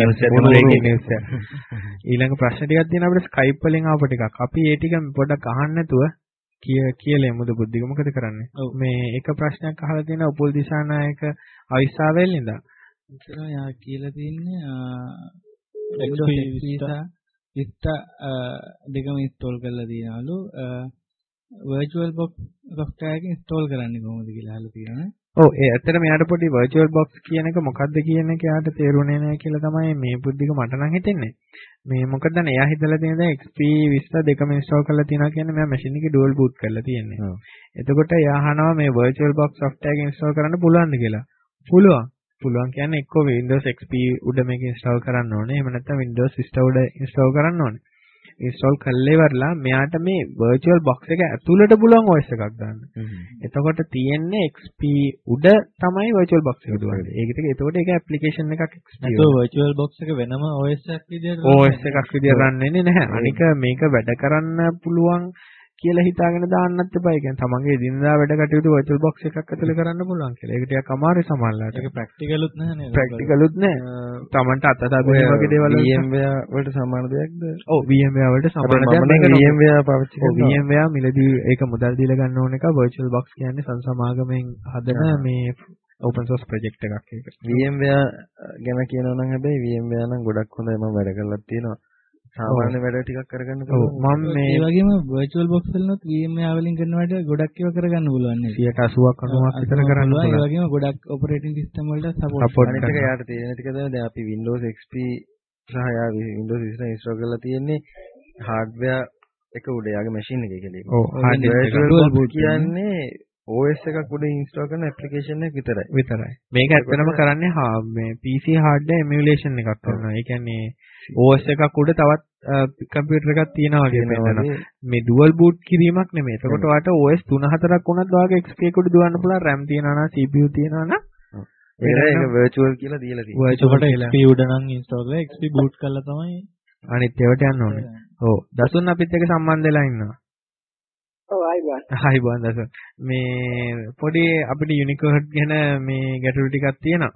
S1: එකේ ඊළඟ ප්‍රශ්න ටිකක් තියෙනවා අපිට Skype වලින් ආපු ටිකක්. අපි ඒ ටික පොඩ්ඩක් අහන්න නැතුව කියලා එමුද බුද්ධික මොකද කරන්නේ? මේ එක ප්‍රශ්නයක් අහලා තියෙනවා උපුල් දිසානායක අවිස්සාවෙල් ඉඳන්.
S2: එතන යා කියලා තියෙන්නේ Windows Vista දෙකම ඉන්ස්ටෝල් කරලා තියනවලු virtual box software එක ඉන්ස්ටෝල් කරන්නේ කොහොමද කියලා අහලා තියෙනවා.
S1: ඔව් ඒ ඇත්තටම යාට පොඩි virtual box කියන එක මොකක්ද කියන එක යාට තේරුනේ නැහැ කියලා තමයි මේ බුද්ධික මට නම් හිතෙන්නේ. මේ මොකද දැන් එයා හිතලා තියෙන දැන් XP Vista දෙකම ඉන්ස්ටෝල් කරලා තියෙනවා කියන්නේ මෙයා මැෂින් එකේ dual boot කරලා තියෙන්නේ. එතකොට එයා අහනවා මේ virtual box software එක ඉන්ස්ටෝල් කරන්න පුළුවන්ද කියලා. පුළුවන් කියන්නේ එක්ක Windows XP උඩ මේක ඉන්ස්ටෝල් කරන්න ඕනේ. එහෙම නැත්නම් Windows Vista උඩ ඉන්ස්ටෝල් කරන්න ඕනේ. ඉන්ස්ටෝල් කළේ ඉවරලා මෙයාට මේ virtual box එක ඇතුළට පුළුවන් OS එකක් දාන්න. එතකොට තියෙන්නේ XP උඩ තමයි virtual box එක දුවන්නේ. එතකොට ඒක application එකක් XP.
S2: ඒක virtual box එක වෙනම OS එකක්
S1: විදියට run වෙන්නේ නැහැ. අනික මේක වැඩ කරන්න පුළුවන් කියලා හිතාගෙන දාන්නත් එපා. ඒ කියන්නේ තමන්ගේ දිනදා වැඩ කටයුතු virtual box එකක් ඇතුලේ කරන්න පුළුවන් කියලා. ඒක ටිකක් අමාරුයි සමහරවිට.
S2: ඒක ප්‍රැක්ටිකලුත් නැහැ නේද?
S1: ප්‍රැක්ටිකලුත් නැහැ. තමන්ට අතදාගෙන වගේ දේවල්
S3: VMware වලට සමාන දෙයක්ද?
S1: ඔව් VMware වලට සමාන දෙයක්.
S3: VMware පාවිච්චි කරනවා.
S1: VMware මිලදී ඒක මුදල් දීලා ගන්න ඕන එක virtual box කියන්නේ සංසමාගමෙන් හදන මේ open source project එකක් ඒක.
S3: VMware ගැන කියනවා නම් හැබැයි VMware නම් ගොඩක් හොඳයි මම වැඩ කරලා තියෙනවා. සාමාන්‍ය වැඩ ටිකක් කරගන්න පුළුවන්.
S2: මම මේ ඒ වගේම virtual box වලිනුත් VMware වලින් කරන වැඩ ගොඩක් ඒවා කරගන්න පුළුවන් නේද?
S1: 80ක් 90ක් විතර කරන්න පුළුවන්.
S2: ඒ වගේම ගොඩක් operating system වලට support
S3: අනිත් එක යාට තියෙන ටික තමයි දැන් අපි Windows XP සහ යා Windows Vista install කරලා තියෙන්නේ hardware එක උඩ යාගේ machine එකේ කියලා.
S1: ඔව්
S3: virtual boot කියන්නේ OS එකක් උඩ install කරන application එක විතරයි.
S1: මේක ඇත්තටම කරන්නේ මේ PC hardware emulation එකක් කරනවා. ඒ කියන්නේ OS එකක් උඩ තවත් කම්පියුටර් එකක් තියෙනවා වගේ පෙන්නනවා. මේ dual boot කිරීමක් නෙමෙයි. එතකොට ඔයාලට OS 3-4ක් වුණත් ඔයාගේ XP එක උඩ දුවන්න පුළුවන් RAM තියෙනවා නම් CPU තියෙනවා නම්
S3: ඒක virtual කියලා දීලා තියෙනවා.
S2: virtual XP උඩ නම් install කරලා XP boot කරලා තමයි
S1: අනිත් ඒවාට යන්න ඕනේ. ඔව්. දසුන් අපිත් එක්ක සම්බන්ධ වෙලා ඉන්නවා.
S6: ඔව් ආයිබෝන්.
S1: ආයිබෝන් දසුන්. මේ පොඩි අපිට Unicode ගැන මේ ගැටලු ටිකක් තියෙනවා.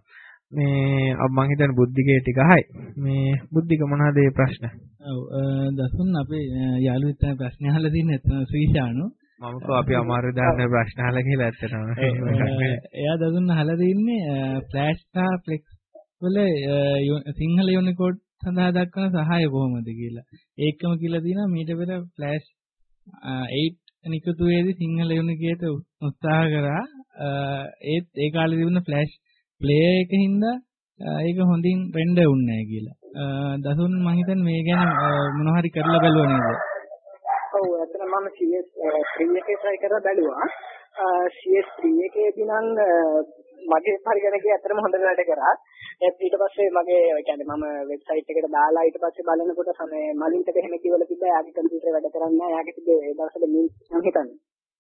S1: මේ මම හිතන්නේ බුද්ධිකේ ටික අහයි. මේ බුද්ධික මොනවද මේ ප්‍රශ්න?
S2: ඔව් දසුන් අපේ යාළුවෙක් තමයි ප්‍රශ්න අහලා තින්නේ එතන ශ්‍රීෂානු.
S1: මම කෝ අපි අමාරු දාන්න ප්‍රශ්න අහලා කියලා ඇත්තටම.
S2: එයා දදුන්න අහලා තින්නේ ෆ්ලෑෂ් සහ ෆ්ලෙක්ස් වල සිංහල යුනිකෝඩ් සඳහා දක්වන සහාය කොහොමද කියලා. ඒකම කියලා තියෙනවා මීට පෙර ෆ්ලෑෂ් 8 නිකුතුවේදී සිංහල යුනිකේට උත්සාහ කරා. ඒත් ඒ කාලේ තිබුණ ෆ්ලෑෂ් ප්ලේයර් එකකින්ද ඒක හොඳින් රෙන්ඩර් වුන්නේ නැහැ කියලා. දසුන් මම හිතන්නේ මේ ගැන මොනවා හරි කරලා බලුවා නේද?
S6: ඔව් ඇත්තටම මම CS3 එකේ try කරලා බැලුවා. CS3 එකේදී නම් මගේ පරිගණකයේ ඇත්තටම හොඳට වැඩ කරා. ඊට පස්සේ මගේ කියන්නේ මම වෙබ්සයිට් එකට දාලා ඊට පස්සේ බලනකොට මේ මලින්ට එහෙම කිව්වල තිබ්බා යාගේ කම්පියුටරේ වැඩ කරන්නේ නැහැ. යාගේ තිබ්බේ ඒ දවස්වල මම හිතන්නේ.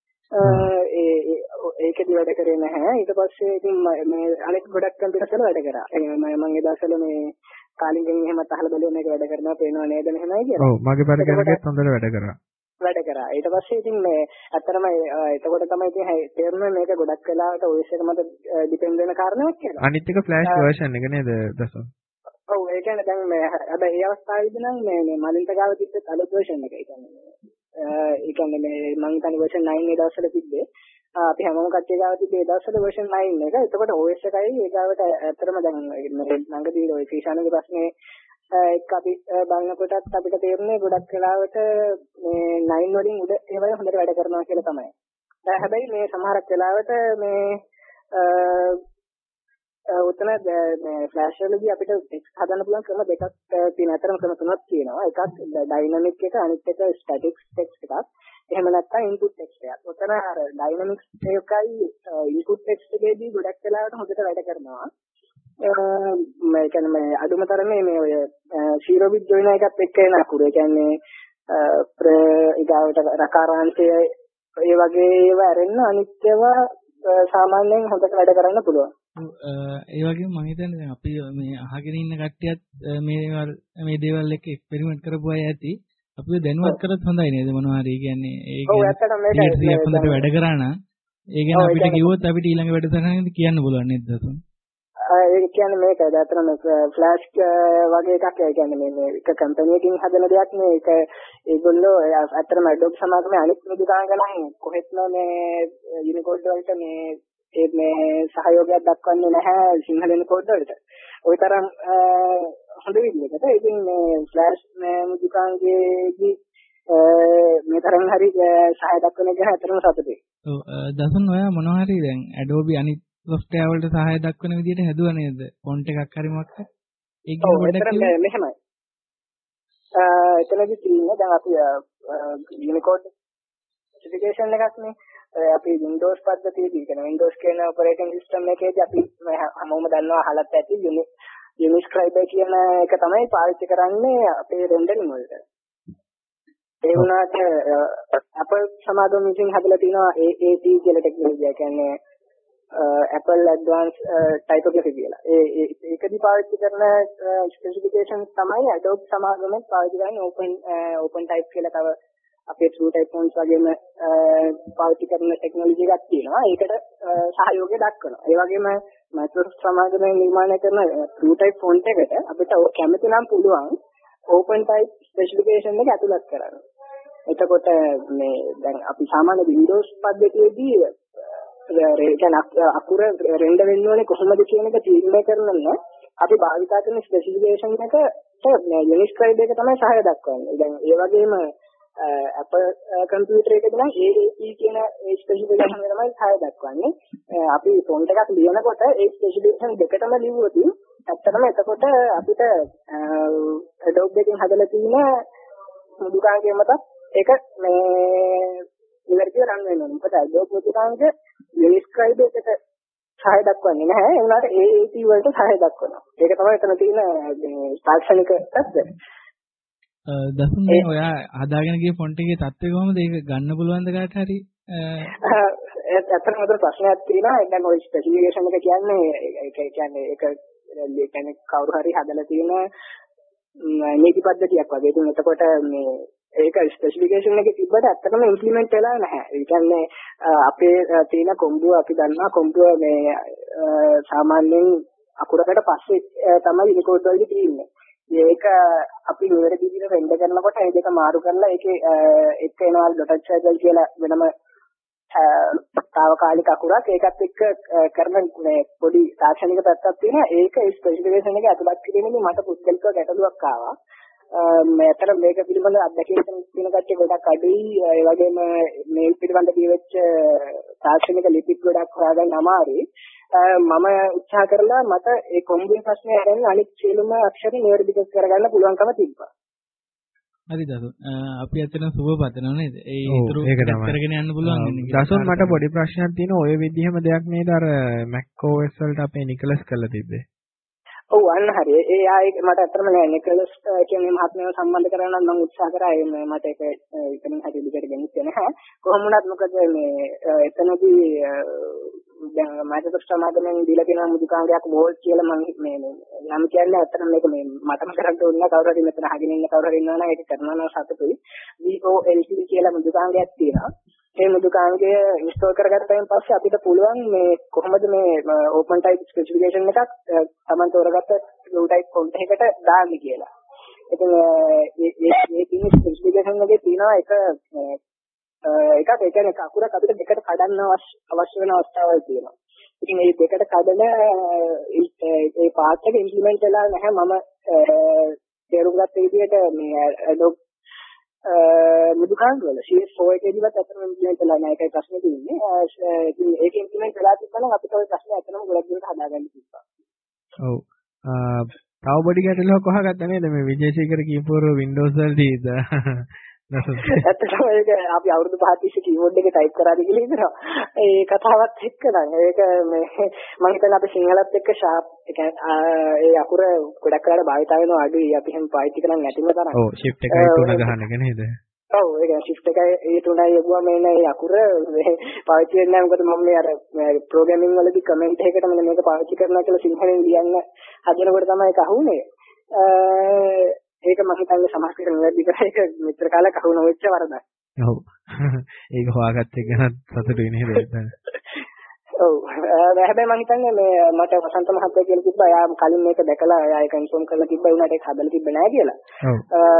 S6: ඒකදී වැඩ කරේ නැහැ. ඊට පස්සේ ඉතින් මේ අනෙක් ගොඩක් කම්පියුටර් වල වැඩ කරා. මම ඒ දවස්වල මේ කාලින්ගෙන් එහෙමත් අහලා බලුවා මේක වැඩ කරනවා පේනවා නේද මෙහෙමයි කියලා.
S1: ඔව් මගේ පරිගණකෙත් හොඳට වැඩ කරා.
S6: ඊට පස්සේ ඉතින් මේ ඇත්තටම එතකොට තමයි ඉතින් තේරුනේ මේක ගොඩක් වෙලාවට OS එක මත ඩිපෙන්ඩ් වෙන කාරණාවක් කියලා.
S1: අනිත් එක ෆ්ලෑෂ් version එක නේද දසුන්?
S6: ඔව් ඒ කියන්නේ දැන් මේ හැබැයි ඒ අවස්ථාවේදී නම් මේ මලින්ට ගාව තිබ්බ අලුත් version එක. ඒ කියන්නේ මේ මම හිතන්නේ version 9 ඒ දවස්වල තිබ්බේ. අපි හැමෝම කට්ටිය ගාව තිබ්බේ ඒ දවස්වල version 9 එක. එතකොට OS එකයි ඒ ගාවට ඇත්තටම දැන් ළඟදී ඔය ක්‍රිෂානගේ ප්‍රශ්නේ එක්ක අපි බලනකොටත් අපිට තේරුනේ ගොඩක් වෙලාවට මේ 9 වලින් උඩ ඒවයි හොඳට වැඩ කරනවා කියලා තමයි. හැබැයි මේ සමහරක් වෙලාවට මේ උතන මේ ෆ්ලෑෂ් වලදී අපිට ටෙක්ස්ට් හදන්න පුළුවන් ක්‍රම දෙකක් තියෙනවා. අතරම ක්‍රම තුනක් තියෙනවා. එකක් ඩයිනමික් එක, අනිත් එක ස්ටැටික් ටෙක්ස්ට් එකක්. එහෙම නැත්නම් ඉන්පුට් ටෙක්ස්ට් එකක්. උතන අර ඩයිනමික්ස් එකයි ඉන්පුට් ටෙක්ස්ට් එකේදී ගොඩක් වෙලාවට හොඳට වැඩ කරනවා. මේ කියන්නේ මේ අඩුම තරමේ මේ ඔය 0 bit join එකත් එක්ක එන අකුරු. ඒ කියන්නේ ඊගාවට රකාරාංශය ඒ වගේ ඒවා ඇරෙන්න අනිත් ඒවා සාමාන්‍යයෙන් හොඳට වැඩ කරන්න පුළුවන්.
S2: ඒ වගේම මම හිතන්නේ දැන් අපි මේ අහගෙන ඉන්න කට්ටියත් මේ දේවල් එක්ක එක්ස්පෙරිමන්ට් කරපු අය ඇති. අපිව දැනුවත් කරත් හොඳයි නේද මොනවා හරි කියන්නේ ඒ කියන්නේ හොඳට වැඩ කරා නම් ඒ ගැන අපිට කිව්වොත් අපිට ඊළඟ වැඩසටහනේදී කියන්න පුළුවන් නේද දසුන්?
S6: ඒක කියන්නේ මේක ඇත්තටම ෆ්ලෑෂ් වගේ එකක්. ඒ කියන්නේ මේ එක කම්පැනි එකකින් හදන දෙයක් නේ. ඒක ඒගොල්ලෝ ඇත්තටම Adobe සමාගමේ අනිත් ප්‍රතිකාංග නම් කොහෙත්ම මේ යුනිකෝඩ් වලට මේ සහයෝගයක් දක්වන්නේ නැහැ සිංහල යුනිකෝඩ් වලට. ওই තරම් හොඳ විදිහකට. ඉතින් මේ ෆ්ලෑෂ් මුදිකාංගයේදී මේ තරම් හරි සහය දක්වන එක ඇත්තටම සතුටුයි.
S2: ඔව් දසුන් ඔයා මොනවා හරි දැන් Adobe අනිත් software වලට සහාය දක්වන විදිහට හැදුවා නේද? ෆොන්ට් එකක් හරි මොකක්ද? ඒක පොඩ්ඩක්
S6: කියන්න මෙහෙමයි. එතනදි තියෙන්නේ දැන් අපි Unicode specification එකක් නේ. අපි Windows පද්ධතියේදී කියන Windows කියන operating system එකේදී අපි හැමෝම දන්නවා අහලත් ඇති Uniscribe කියන එක තමයි පාවිච්චි කරන්නේ අපේ rendering වලට. ඒ වුණාට Apple සමාගම විසින් හදලා තියෙනවා AAT කියලා ටෙක්නොලොජිය. කියන්නේ Apple Advanced Typography කියලා. ඒකදී පාවිච්චි කරන ස්පෙસિෆිකේෂන් තමයි Adobe සමාගමෙන් පාවිච්චි කරන්නේ open type කියලා තව අපේ True Type fonts වගේම පාවිච්චි කරන ටෙක්නොලොජි එකක් තියෙනවා. ඒකට සහයෝගය දක්වනවා. ඒ වගේම Microsoft සමාගමෙන් නිර්මාණය කරන True Type font එකට අපිට කැමති නම් පුළුවන් open type specification එක ඇතුළත් කරන්න. එතකොට මේ දැන් අපි සාමාන්‍ය Windows පද්ධතියේදී අකුර රෙන්ඩර් වෙන්න ඕනේ කොහොමද කියන එක තීරණය කරන්න අපි භාවිත කරන ස්පෙસિෆිකේෂන් එකට Uniscribe එක තමයි සහාය දක්වන්නේ. දැන් ඒ වගේම Apple කම්පියුටර් එකේ නම් AAT කියන ස්පෙસિෆිකේෂන් එක තමයි සහාය දක්වන්නේ. අපි ෆොන්ට් එකක් ලියනකොට ඒ ස්පෙસિෆිකේෂන් දෙකටම ලියුවොත් ඇත්තටම එතකොට අපිට Adobe එකෙන් හදලා තියෙන මුදුකාංගය මත ඒක මේ ඉවර්තිය රන් වෙනවා. මොකද Adobe මුදුකාංගය Uniscribe එකට සහාය දක්වන්නේ නැහැ. ඒ වුණාට AAT වලට සහාය දක්වනවා. ඒක තමයි එතන තියෙන තාක්ෂණික තත්ත්වය.
S2: දසුන් මේ ඔයා හදාගෙන ගිය ෆොන්ට් එකේ තත්ත්වය කොහොමද? ඒක ගන්න පුළුවන්ද කාට හරි?
S6: ඇත්තටම උදේ ප්‍රශ්නයක් තියෙනවා. දැන් ওই ස්පෙસિෆිකේෂන් එක කියන්නේ ඒක කවුරු හරි හදලා තියෙන නීති පද්ධතියක් වගේ. ඉතින් එතකොට මේ ඒක ස්පෙસિෆිකේෂන් එකේ තිබ්බට ඇත්තටම ඉම්ප්ලිමන්ට් වෙලා නැහැ. ඒ කියන්නේ අපේ තියෙන කොම්බුව අපි දන්නවා කොම්බුව මේ සාමාන්‍යයෙන් අකුරකට පස්සේ තමයි Unicode වලදී තියෙන්නේ. ඒක අපි නිවැරදි විදිහට රෙන්ඩර් කරනකොට ඒ දෙක මාරු කරලා ඒකේ එක් වෙනවා .html කියලා වෙනම තාවකාලික අකුරක් ඒකත් එක්ක කරන මේ පොඩි තාක්ෂණික පැත්තක් තියෙනවා. ඒක ස්පෙસિෆිකේෂන් එකේ අතුලත් කිරීමේදී මට පුද්ගලිකව ගැටලුවක් ආවා. මේතර මේක පිළිබඳ අත්දැකීම් තියෙන කට්ටිය ගොඩක් අඩුයි. ඒ වගේම මේල් පිළිබඳ කියවෙච්ච තාක්ෂණික ලිපි ගොඩක් හොයාගන්න අමාරුයි. මම උත්සාහ කරලා මට ඒ කොම්බින් ප්‍රශ්නේ අරගෙන අනිත් සියලුම අක්ෂර නිවැරදි කරගන්න පුළුවන්කම තිබ්බා.
S2: හරිද? අපි අතන සුබ පතනවා නේද? ඒ ඉතුරු කරගෙන යන්න පුළුවන් නේද?
S1: දසුන් මට පොඩි ප්‍රශ්නයක් තියෙනවා. ඔය විදිහම දෙයක් නේද අර Mac OS වලට අපේ නිකලස් කරලා තිබ්බේ.
S6: ඔව් අන්න හරි. ඒ ආයේ මට අතරම නෑ නිකලස් කියන්නේ මහත්මයාව සම්බන්ධ කරගන්න නම් මම උත්සාහ කරා. මට ඒක එතනින් හරි දිගට ගෙනිච්චේ නැහැ. කොහොම වුණත් මොකද මේ එතනදී දැන් මයික්‍රොසොෆ්ට් සමාගමෙන් දීලා තියෙන මුදුකාංගයක් වෝල්ට් කියලා මම මේ නම් කියන්නේ අතන මේක මේ මටම කරන්න ඕන නෑ. කවුරු හරි මෙතන අහගෙන ඉන්න කවුරු හරි ඉන්නවා නම් ඒක කරනවා නම් සතුටුයි. VOLT කියලා මුදුකාංගයක් තියෙනවා. මේ මුදුකාංගය ඉන්ස්ටෝල් කරගත්තාන් පස්සේ අපිට පුළුවන් මේ කොහොමද මේ ඕපන් ටයිප් ස්පෙસિෆිකේෂන් එකක් Taman තෝරගත්ත low type font එකකට දාන්නේ කියලා. ඉතින් මේ තියෙන ස්පෙસિෆිකේෂන් එකේ තියෙනවා එකක් ඒ කියන්නේ අකුරක් අපිට දෙකට කඩන්න අවශ්‍ය වෙන අවස්ථාවල් තියෙනවා. ඉතින් මේ දෙකට කඩන ඒ පාර්ට් එක ඉම්ප්ලිමන්ට් වෙලා නැහැ. මම තේරුම් ගත්ත විදිහට මේ Adobe මුදුකාංග වල CS4 එකේදීවත් අතන ඉම්ප්ලිමන්ට් වෙලා නැහැ. ඒකයි ප්‍රශ්නේ තියෙන්නේ. ඉතින් ඒක ඉම්ප්ලිමන්ට් වෙලා තිබ්බනම් අපිට ওই ප්‍රශ්නේ අතනම ගොඩක් දුරට හදාගන්න තිබ්බා.
S1: ඔව්. තව බොඩි ගැටලුවක් කොහොගත්ත නේද මේ විජේසීකර කීපෝර Windows වලදීද?
S6: ඇත්තටම ඒක අපි අවුරුදු 5 තිස්සේ කීබෝඩ් එකේ ටයිප් කරාද කියලා හිතනවා. ඒ කතාවත් එක්ක නම් ඒක මේ මම හිතන්නේ අපි සිංහලත් එක්ක ෂාප් ඒ කියන්නේ ඒ අකුර ගොඩක් කරලා භාවිත වෙනවා අඩුයි. අපි හැම පාවිච්චි කරන්නේ නැතිම තරම්.
S1: ඔව් shift එකයි 3 ගහන එක නේද?
S6: ඔව් ඒක shift එකයි ඒ 3යි යපුවා මේ නේ අකුර පාවිච්චි වෙන්නේ නැහැ. මොකද මම මේ අර ප්‍රෝග්‍රෑමින් වලදී කමෙන්ට් එකකට මෙන්න මේක පාවිච්චි කරනවා කියලා සිංහලෙන් ලියන්න හදනකොට තමයි ඒක අහුනේ. ඒක මම හිතන්නේ සමහර විට නිවැරදි කරා ඒක මෙච්චර කාලයක් අහු නොවෙච්ච වරදක්.
S1: ඔව්. ඒක හොයාගත්ත එක ගැන සතුටුයි නේද?
S6: ඔව්. හැබැයි මම හිතන්නේ මේ මට වසන්ත මහත්තයා කියලා තිබ්බා. එයා කලින් මේක දැකලා එයා ඒක ඉන්ෆෝම් කරලා තිබ්බා. උනාට ඒක හදලා තිබ්බ නෑ කියලා.
S1: ඔව්.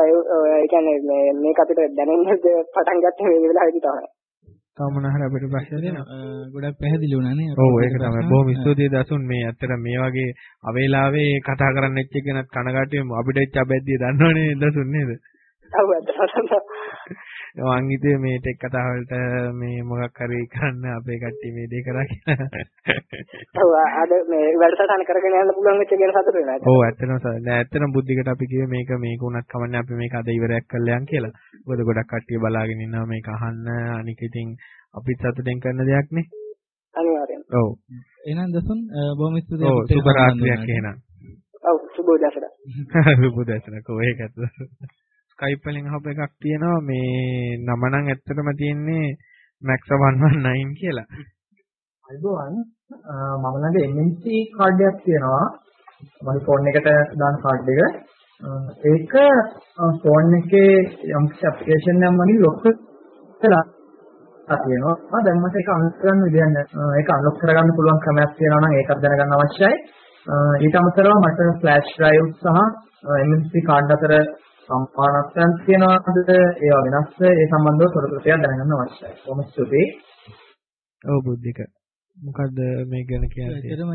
S6: ඒ කියන්නේ මේක අපිට දැනෙන්න පටන් ගත්තේ මේ වෙලාවේදී තමයි.
S1: තව මොනවාහරි අපිට ප්‍රශ්න දෙනවා.
S2: ගොඩක් පැහැදිලි වුණා නේ.
S1: ඔව් ඒක තමයි. බොහොම ස්තුතියි දසුන් මේ ඇත්තට මේ වගේ අවේලාවේ කතා කරන්න එච්ච එක ගැනත් කනගාටුයි. අපිට එච්ච අබැද්දිය දන්නවනේ දසුන් නේද?
S6: ඔව් ඇත්තටම.
S1: මං හිතුවේ මේ ටෙක් කතා වලට මේ මොකක් හරි කරන්න අපේ කට්ටිය මේ දේ කරා කියලා.
S6: ඔව් අද මේ වැඩසටහන කරගෙන යන්න පුළුවන් වෙච්ච එක සතුටු වෙනවා.
S1: ඔව් ඇත්තටම බුද්ධිකට අපි කිව්වේ මේක උනත් කමන්නේ අපි මේක අද ඉවරයක් කරලා යන් කියලා. මොකද ගොඩක් කට්ටිය බලාගෙන ඉන්නවා මේක අහන්න. අනික ඉතින් අපිත් සතුටෙන් කරන දෙයක් නේ.
S6: අනිවාර්යෙන්.
S1: ඔව්.
S2: එහෙනම් දසුන් බොහොම ස්තුතියි.
S1: ඔව් සුබ රාත්‍රියක් එහෙනම්.
S6: ඔව් සුබෝදෑසන.
S1: සුබෝදෑසන කොහේකද? Skype වලින් අහපු එකක් තියෙනවා මේ නම නම් ඇත්තටම තියෙන්නේ Max 119 කියලා.
S7: අයිබෝවන් මම ළඟ MNC කාඩ් එකක් තියෙනවා. මගේ ෆෝන් එකට දාන කාඩ් එක. ඒක ෆෝන් එකේ යම් ඇප්ලිකේෂන් එකක් මගින් ලොක් කරලා තියෙනවා. දැන් මට ඒක අන්ලොක් කරන්න විදියක් නැහැ. ඒක අන්ලොක් කරගන්න පුළුවන් ක්‍රමයක් තියෙනවා නම් ඒකත් දැනගන්න අවශ්‍යයි. ඊට අමතරව මට ෆ්ලෑෂ් ඩ්‍රයිව් සහ MNC කාඩ් අතර සම්පාදනයන් තියෙනවාද ඒවා වෙනස් ඒ සම්බන්ධව තොරතුරු ටිකක් දැනගන්න අවශ්‍යයි. කොහොමද ස්තුතියි.
S1: ඔව් බුද්ධික. මොකද්ද මේ ගැන කියන්නේ?
S2: ඇත්තටම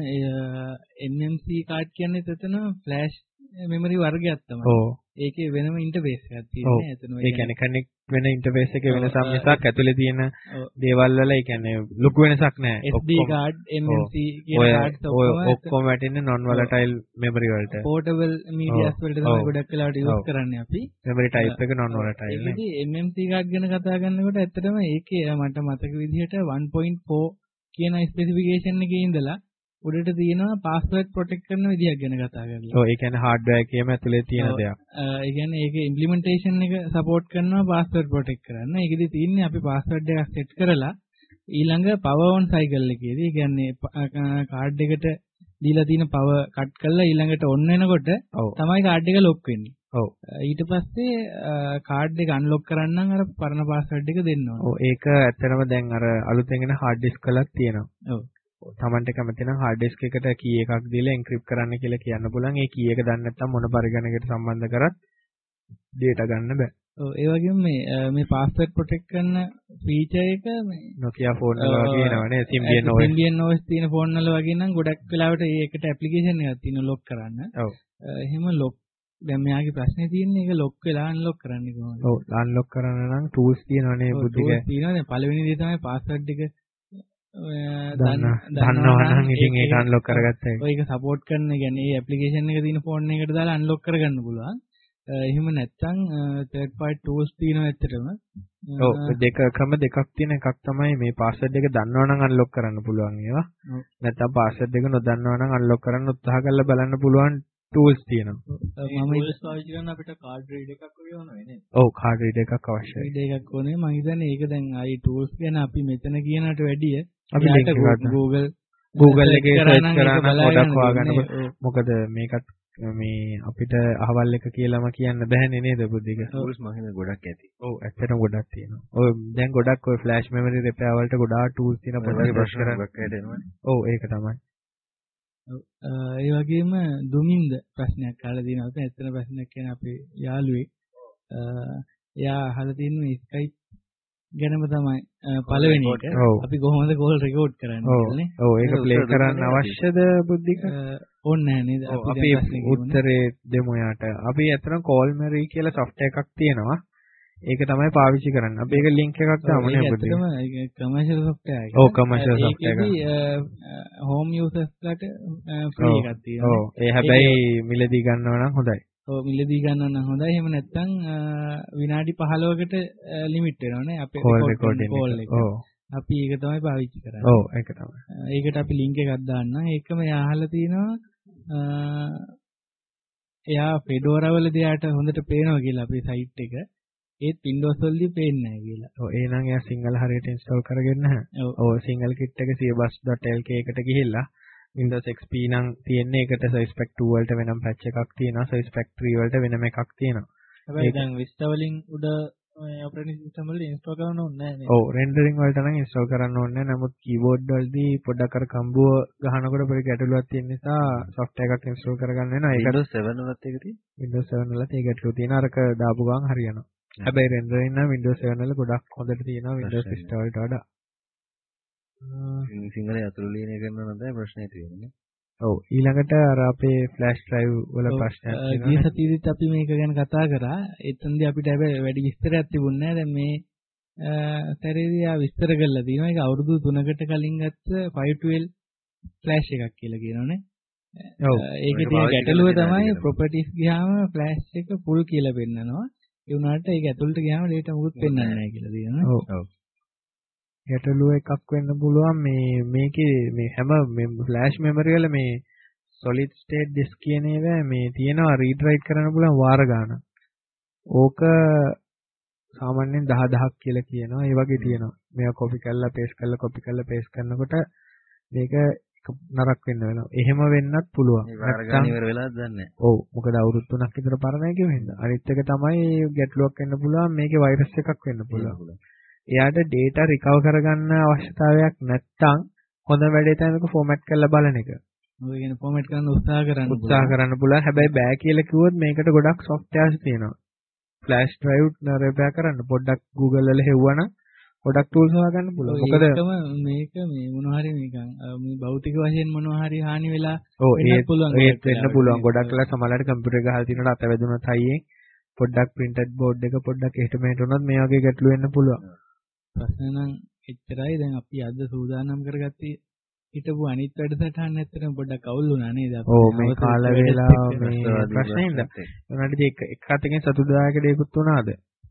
S2: NMC කාඩ් කියන්නේ එතන ෆ්ලෑෂ් මෙමරි වර්ගයක් තමයි.
S1: ඔව්.
S2: ඒකේ වෙනම ඉන්ටර්ෆේස් එකක් තියෙනවා. එතන
S1: ඒ කියන්නේ කනෙක්ට් වෙන ඉන්ටර්ෆේස් එකේ වෙනසක් මිසක් ඇතුලේ තියෙන දේවල් වල ඒ කියන්නේ ලොකු වෙනසක් නැහැ.
S2: SD කාඩ්, MMC කියන කාඩ්ස්
S1: ඔක්කොම වැටෙන්නේ non volatile memory වලට.
S2: portable medias වලට තමයි ගොඩක් වෙලාවට යූස් කරන්නේ අපි.
S1: memory type එක non volatile නේ.
S2: ඒකදී MMC කාඩ් ගැන කතා කරනකොට ඇත්තටම ඒකේ මට මතක විදිහට 1.4 කියන ස්පෙસિෆිකේෂන් එකේ ඉඳලා උඩට තියෙනවා password protect කරන විදියක් ගැන කතා කරලා.
S1: ඔව් ඒ කියන්නේ hardware එකේම ඇතුලේ තියෙන දෙයක්.
S2: ඒ කියන්නේ ඒකේ implementation එක support කරනවා password protect කරන්න. ඒකෙදි තියෙන්නේ අපි password එකක් set කරලා ඊළඟ power on cycle එකේදී ඒ කියන්නේ card එකට දීලා තියෙන power cut කරලා ඊළඟට on වෙනකොට තමයි card එක lock වෙන්නේ.
S1: ඔව්.
S2: ඊට පස්සේ card එක unlock කරන්න නම් අර පරණ password එක දෙන්න ඕනේ.
S1: ඔව් ඒක ඇත්තටම දැන් අර අලුතෙන් එන hard disk වලක් තියෙනවා.
S2: ඔව්.
S1: තමන්ට කැමති නම් hard disk එකට key එකක් දීලා encrypt කරන්න කියලා කියන්න පුළුවන්. ඒ key එක දන්නේ නැත්නම් මොන පරිගණකයකට සම්බන්ධ කරත් data ගන්න බෑ.
S2: ඔව් ඒ වගේම මේ password protect කරන feature එක මේ
S1: Nokia phone වල වගේ නවනේ Symbian
S2: OS තියෙන phone වල වගේ නම් ගොඩක් වෙලාවට ඒකට application එකක් තියෙනවා lock කරන්න.
S1: ඔව්.
S2: එහෙම lock දැන් මෙයාගේ ප්‍රශ්නේ තියෙන්නේ ඒක lock වෙලා unlock කරන්නේ කොහොමද?
S1: ඔව් unlock කරන්න නම් tools තියෙනවනේ බුද්ධික.
S2: tools තියෙනවානේ පළවෙනි දේ තමයි password එක
S1: දන්නවා නම් ඉතින් ඒක unlock කරගත්තා.
S2: ඔය ඒක support කරන කියන්නේ මේ application එක තියෙන phone එකකට දාලා unlock කරගන්න පුළුවන්. එහෙම නැත්නම් third party tools තියෙනවා ඇත්තටම.
S1: ඔව් ක්‍රම දෙකක් තියෙන එකක් තමයි මේ password එක දන්නවනම් unlock කරන්න පුළුවන් ඒවා. නැත්නම් password එක නොදන්නවා නම් unlock කරන්න උත්සාහ කරලා බලන්න පුළුවන් tools තියෙනවා.
S2: මම tools පාවිච්චි කරන අපිට card reader එකක් වගේ ඕනේ නේද?
S1: ඔව් card reader එකක් අවශ්‍යයි.
S2: reader එකක් ඕනේ. මම හිතන්නේ ඒක දැන් ආයි tools ගැන අපි මෙතන කියනකට වැඩිය
S1: අපි link එකකට Google එකේ search කරා නම් ගොඩක් හොයාගන්න. මොකද මේකත් මේ අපිට අහවල් එක කියලාම කියන්න බෑනේ නේද බුද්ධික?
S3: tools මම හිතන්නේ ගොඩක් ඇති.
S1: ඔව් ඇත්තටම ගොඩක් තියෙනවා. ඔය දැන් ගොඩක් ඔය flash memory repair වලට ගොඩාක් tools තියෙන පොඩි ප්‍රශ්න කරන්නේ. ඔව් ඒක තමයි.
S2: ඒ වගේම දුමින්ද ප්‍රශ්නයක් අහලා තියෙනවා. අපේ ඇත්තම ප්‍රශ්නයක් කියන අපේ යාළුවෙක්. එයා අහලා තියෙන්නේ Skype ගැනම තමයි පළවෙනි එක. අපි කොහොමද කෝල් රෙකෝඩ් කරන්නේ කියලා නේ.
S1: ඔව් ඒක ප්ලේ කරන්න අවශ්‍යද බුද්ධික?
S2: ඕනේ නැහැ නේද?
S1: අපි උත්තරේ දෙමු යාට. අපි අතන Callmery කියලා software එකක් තියෙනවා. ඒක තමයි පාවිච්චි කරන්නේ. අපි ඒක link එකක් දාමු නේ බුද්ධික.
S2: ඒක commercial software එකක්.
S1: ඔව් commercial software එකක්.
S2: ඒකෙදි home users ලාට free එකක් තියෙනවා.
S1: ඔව් ඒ හැබැයි මිලදී ගන්නවා නම් හොඳයි.
S2: ඔව් මිලදී ගන්නවා නම් හොඳයි. එහෙම නැත්නම් විනාඩි 15කට ලිමිට් වෙනවනේ අපේ call එක. ඔව්. අපි ඒක තමයි පාවිච්චි කරන්නේ.
S1: ඔව් ඒක තමයි.
S2: ඒකට අපි link එකක් දාන්නම්. ඒකම එයා අහලා තිනවා එයා Fedora වලදී යාට හොඳට පේනවා කියලා අපේ site එක. ඒත් Windows වලදී පේන්නේ නැහැ කියලා.
S1: ඔව් එහෙනම් එයා සිංහල හරියට install කරගෙන නැහැ. ඔව් සිංහල kit එක cbus.lk එකට ගිහිල්ලා Windows XP නම් තියෙන්නේ ඒකට Service Pack 2 වලට වෙනම patch එකක් තියෙනවා. Service Pack 3 වලට වෙනම එකක් තියෙනවා.
S2: හැබැයි දැන් Vista වලින් උඩ operating system වල install කරන්න ඕනේ නැහැ නේද?
S1: ඔව් rendering වලට නම් install කරන්න ඕනේ නැහැ. නමුත් keyboard වලදී පොඩ්ඩක් අර කම්බුව ගහනකොට පොඩි ගැටලුවක් තියෙන නිසා software එකක් install කරගන්න වෙනවා. ඒක
S3: Windows 7 වලත් ඒක තියෙන්නේ.
S1: Windows 7 වලත් ඒ ගැටලුව තියෙනවා. අරක දාපු ගමන් හරියනවා. හැබැයි rendering නම් Windows 7 වල ගොඩක් හොඳට තියෙනවා Windows Vista වලට වඩා.
S3: සිංහලයේ අතුරු ලියන කරන නැත්නම් ප්‍රශ්නේ තියෙන්නේ.
S1: ඔව් ඊළඟට අර අපේ flash drive වල ප්‍රශ්නයක් තියෙනවා.
S2: ගිය සතියේදීත් අපි මේක ගැන කතා කරා. එතනදී අපිට හැබැයි වැඩි විස්තරයක් තිබුණේ නැහැ. දැන් මේ සැරේදී ආ විස්තර කරලා තියෙනවා. ඒක අවුරුදු 3කට කලින් ගත්ත 512 flash එකක් කියලා කියනවනේ. ඔව් ඒකේ තියෙන ගැටලුව තමයි properties ගියාම flash එක full කියලා පෙන්නනවා. ඒ වුණාට ඒක ඇතුළට ගියාම data මොකුත් පෙන්වන්නේ නැහැ කියලා තියෙනවා.
S1: ඔව් ගැටලුව එකක් වෙන්න පුළුවන් මේකේ මේ හැම flash memory වල මේ solid state disk කියන ඒවා මේ තියෙනවා read write කරන්න පුළුවන් වාර ගන්න. ඕක සාමාන්‍යයෙන් 10000ක් කියලා කියනවා. ඒ වගේ තියෙනවා. මේවා copy කරලා paste කරලා copy කරලා paste කරනකොට මේක නරක වෙන්න වෙනවා. එහෙම වෙන්නත් පුළුවන්.
S3: වාර ගන්න ඉවර වෙලාද දන්නේ නැහැ.
S1: ඔව් මොකද අවුරුදු 3ක් විතර පරණයි කියවෙන්නේ. අනිත් එක තමයි ගැටලුවක් වෙන්න පුළුවන්. මේකේ virus එකක් වෙන්න පුළුවන්. එයාට data recover කරගන්න අවශ්‍යතාවයක් නැත්නම් හොඳ වැඩේ තමයි මේක format කරලා බලන එක.
S2: ඔය කියන්නේ format කරන්න උත්සාහ
S1: කරන්න පුළුවන්. හැබැයි බෑ කියලා කිව්වොත් මේකට ගොඩක් softwares තියෙනවා. flash drive repair කරන්න පොඩ්ඩක් Google වල හෙව්වනම් ගොඩක් tools හොයාගන්න පුළුවන්.
S2: මොකද මේක මේ මොනවා හරි නිකන් මේ භෞතික වශයෙන් මොනවා හරි හානි වෙලා
S1: වෙන්න පුළුවන්. ගොඩක් වෙලා සමහරවිට කම්පියුටර් එක ගහලා තියෙනකොට අත වැදුනත් හයියෙන් පොඩ්ඩක් printed board එක පොඩ්ඩක් එහෙට මෙහෙට වුණොත් මේ වගේ ගැටලු වෙන්න පුළුවන්.
S2: ප්‍රශ්න නම් එච්චරයි. දැන් අපි අද සූදානම් කරගත්තේ හිටපු අනිත් වැඩසටහන් ඇත්තටම පොඩ්ඩක් අවුල් වුණා නේද?
S1: ඔව් මේ කාල වේලා මේ ප්‍රශ්නින්ද. උනාට එක අතකින් සතුටුදායක දෙයක්ත් වුණාද?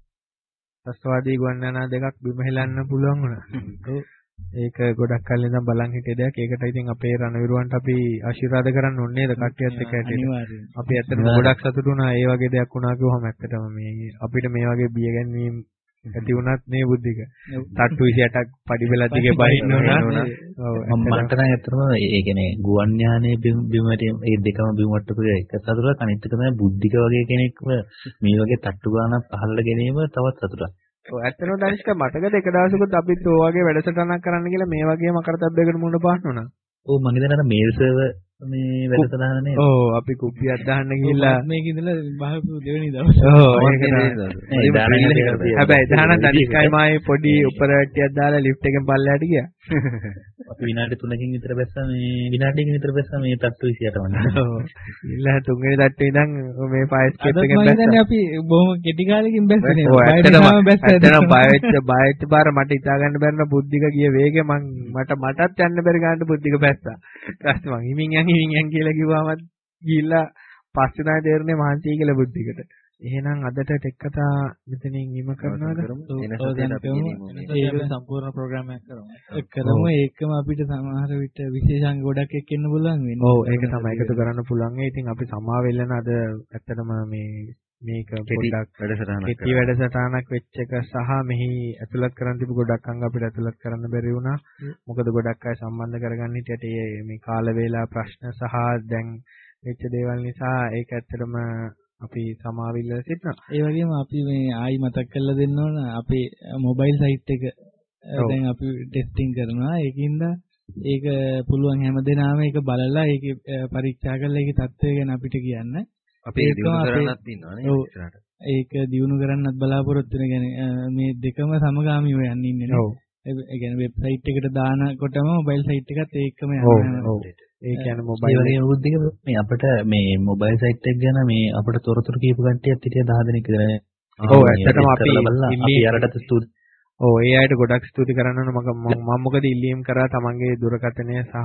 S1: රසවාදී ගුවන්යානා දෙකක් බිම හෙලන්න පුළුවන් වුණා. ඒක ගොඩක් කල් ඉඳන් බලන් හිටිය දෙයක්. ඒකට ඉතින් අපේ රණවිරුවන්ට අපි ආශිර්වාද කරන්න ඕනේ නේද? කට්ටියත් එක්ක ඇටියට. අපි ඇත්තටම ගොඩක් සතුටු වුණා. ඒ වගේ දෙයක් වුණා කිව්වම ඇත්තටම මේ අපිට මේ වගේ බිය ගැනීම ඇති වුණත් මේ බුද්ධික. තට්ටු 28ක් පඩි බෙලා දිගේ බහින්න උනා.
S4: ඔව් මන්ට නම් ඇත්තටම ඒ කියන්නේ ගුවන් යානයේ බිමට මේ දෙකම බිමට එක සතුටක්. අනිත් එක තමයි බුද්ධික වගේ කෙනෙක්ව මේ වගේ තට්ටු ගානක් පහළට ගැනීම තවත් සතුටක්.
S1: ඔව් ඇත්තටම දනිෂ්ක මතකද එක දවසකුත් අපිත් ඔය වගේ වැඩසටහනක් කරන්න කියලා මේ වගේම කරතබ්බයකට මුණ පාන්න උනා.
S4: ඔව් මම හිතන්නේ මේල් සර්වර් මේ වැඩසටහන නේද?
S1: ඔව් අපි කුප්පියක් දාන්න ගිහිල්ලා
S2: මේක ඉඳලා බහපු දෙවෙනි දවස්.
S1: ඔව් ඒක තමයි. හැබැයි දාන තනිකයි මායේ පොඩි උපරවැට්ටියක් දාලා ලිෆ්ට් එකෙන් පල්ලෙහාට ගියා.
S4: අපි විනාඩි 3කින් විතර බැස්සා මේ විනාඩියකින් විතර බැස්සා මේ තට්ටු 28 වань.
S1: ඔව්. ඊළඟ තුන්වෙනි තට්ටුවේ ඉඳන් මේ ෆයර් ස්කේප් එකෙන්
S2: බැස්සා. අද මම අපි බොහොම කෙටි කාලෙකින් බැස්සේ.
S1: ඔව් ඇත්තටම බය වෙච්ච පාර මට හිතා ගන්න බැරි නම් බුද්ධික ගිය වේගෙ මටත් යන්න බැරි ගන්නට බුද්ධික බැස්සා. ඊට පස්සේ මං හිමින් යන් කියලා කිව්වම ගිහිල්ලා පස්සේ තමයි තේරුනේ මහන්සිය කියලා බුද්ධිකට. එහෙනම් අදට ටෙක් කතා මෙතනින් නිම කරනවද?
S2: ඒක සම්පූර්ණ ප්‍රෝග්‍රෑම් එකක් කරමු. ඒකම අපිට සමහර විට විශේෂාංග ගොඩක් එක්කෙන්න පුළුවන් වෙනවා.
S1: ඔව් ඒක තමයි එකතු කරන්න පුළුවන්. ඉතින් අපි සමා වෙලන අද ඇත්තටම මේක පොඩ්ඩක් වැඩසටහනක් වෙච්ච එක සහ මෙහි ඇතුළත් කරන් තිබු ගොඩක් අංග අපිට ඇතුළත් කරන්න බැරි වුණා. මොකද ගොඩක් අය සම්බන්ධ කරගන්න හිටියට මේ කාල වේලා ප්‍රශ්න සහ දැන් වෙච්ච දේවල් නිසා ඒක ඇත්තටම අපි සමාවිල්ල සිටිනවා.
S2: ඒ වගේම අපි මේ ආයි මතක් කරලා දෙන්න ඕන අපේ මොබයිල් සයිට් එක දැන් අපි ටෙස්ටිං කරනවා. ඒකින්ද ඒක පුළුවන් හැමදේනම ඒක බලලා ඒක පරීක්ෂා කරලා ඒකේ තත්ත්වය ගැන අපිට කියන්න.
S3: අපේ දියුණු කරන්නත් තියෙනවානේ ඉස්සරහට.
S2: ඒක දියුණු කරන්නත් බලාපොරොත්තු වෙන මේ දෙකම සමගාමීව යන්න ඉන්නේ නේ. ඒ කියන්නේ වෙබ්සයිට් එකට දානකොටම මොබයිල් සයිට් එකත් ඒකම යනවා.
S1: ඒ කියන්නේ මොබයිල්
S4: වගේ මේ අපිට මේ මොබයිල් සයිට් එක ගැන මේ අපිට තොරතුරු කියපු කට්ටියත් හිටිය 10 දෙනෙක් විතර.
S1: ඔව් ඇත්තටම අපි
S4: යාරටත් ස්තුති.
S1: ඔව් ඒ අයට ගොඩක් ස්තුති කරන්න ඕන. මම මොකද ඉල්ලීම් කරා තමන්ගේ දුරකථනය සහ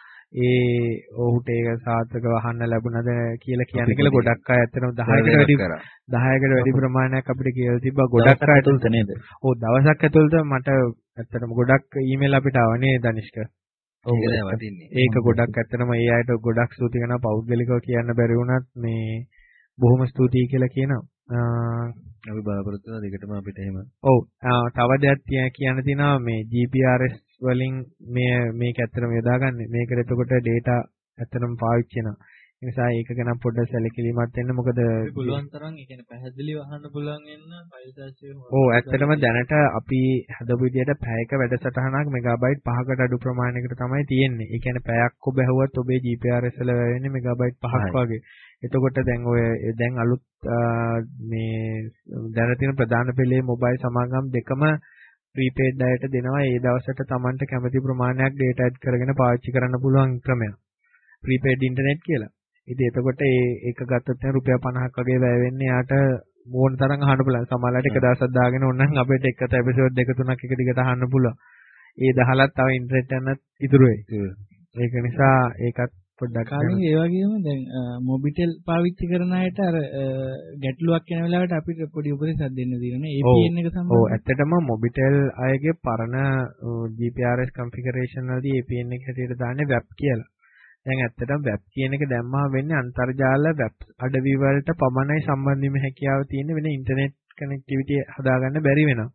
S1: ඒ ඔහුට ඒක සාර්ථකව අහන්න ලැබුණද කියලා කියන්නේ කියලා ගොඩක් අය ඇත්තටම 10කට වැඩි ප්‍රමාණයක් අපිට කියලා තිබ්බා. ගොඩක් අය
S4: ඇතුළත නේද?
S1: ඔව් දවසක් ඇතුළත මට ඇත්තටම ගොඩක් ඊමේල් අපිට ආවනේ දනිෂ්ක. ඒක ගොඩක් ඇත්තටම ඒ අයට ගොඩක් ස්තුති කරනවා. පෞද්ගලිකව කියන්න බැරි වුණත් මේ බොහොම ස්තුතියි කියලා කියනවා.
S3: අපි බලාපොරොත්තු වෙන දෙකටම අපිට එහෙම.
S1: ඔව් තව දෙයක් කියන්න තියෙනවා මේ GPRS වලින් මේක ඇත්තටම යොදාගන්නේ. මේකට එතකොට data ඇත්තටම පාවිච්චි වෙනවා. ඒ නිසා ඒක ගැන පොඩ්ඩක් සැලකිලිමත් වෙන්න. මොකද
S2: පුළුවන් තරම් ඒ කියන්නේ පැහැදිලිව අහන්න පුළුවන් වෙන්න ෆයිල් සර්ච් එක.
S1: ඔව් ඇත්තටම දැනට අපි හදපු විදිහට පැයක වැඩසටහනක් මෙගාබයිට් 5කට අඩු ප්‍රමාණයකට තමයි තියෙන්නේ. ඒ කියන්නේ පැයක් ඔබ ඇහුවත් ඔබේ GPRS වල වෙන්නේ මෙගාබයිට් 5ක් වගේ. එතකොට දැන් අලුත් මේ දැන තියෙන ප්‍රධාන පෙළේ මොබයිල් සමාගම් දෙකම ප්‍රීපේඩ් අයට දෙනවා. ඒ දවසට Tamanට කැමති ප්‍රමාණයක් data add කරගෙන පාවිච්චි කරන්න පුළුවන් ක්‍රමයක්. ප්‍රීපේඩ් ඉන්ටර්නෙට් කියලා. ඉතින් එතකොට ඒක ගත්තොත් දැන් රුපියල් 50ක් වගේ වැය වෙන්නේ. යාට ඕන තරම් අහන්න පුළුවන්. සමහරවිට එක දවසක් දාගෙන ඕනනම් අපිට එකට එපිසෝඩ් දෙක තුනක් එක දිගට අහන්න පුළුවන්. ඒ 10ලත් තව ඉන්ටර්නෙට් යනත් ඉතුරු වෙයි. ඒක නිසා ඒකත් පොඩ්ඩක්
S2: කාලින් ඒ වගේම දැන් මොබිටෙල් පාවිච්චි කරන අයට අර ගැටලුවක් වෙන වෙලාවට අපිට පොඩි උපදෙසක් දෙන්න තියෙනවා. APN එක සම්බන්ධව.
S1: ඔව් ඇත්තටම මොබිටෙල් අයගේ පරණ GPRS configuration වලදී APN එක හැටියට දාන්නේ web කියලා. දැන් ඇත්තටම web කියන එක දැම්මම වෙන්නේ අන්තර්ජාල web අඩවි වලට පමණයි සම්බන්ධ වීම හැකියාව තියෙන වෙන ඉන්ටර්නෙට් කනෙක්ටිවිටි හදාගන්න බැරි වෙනවා.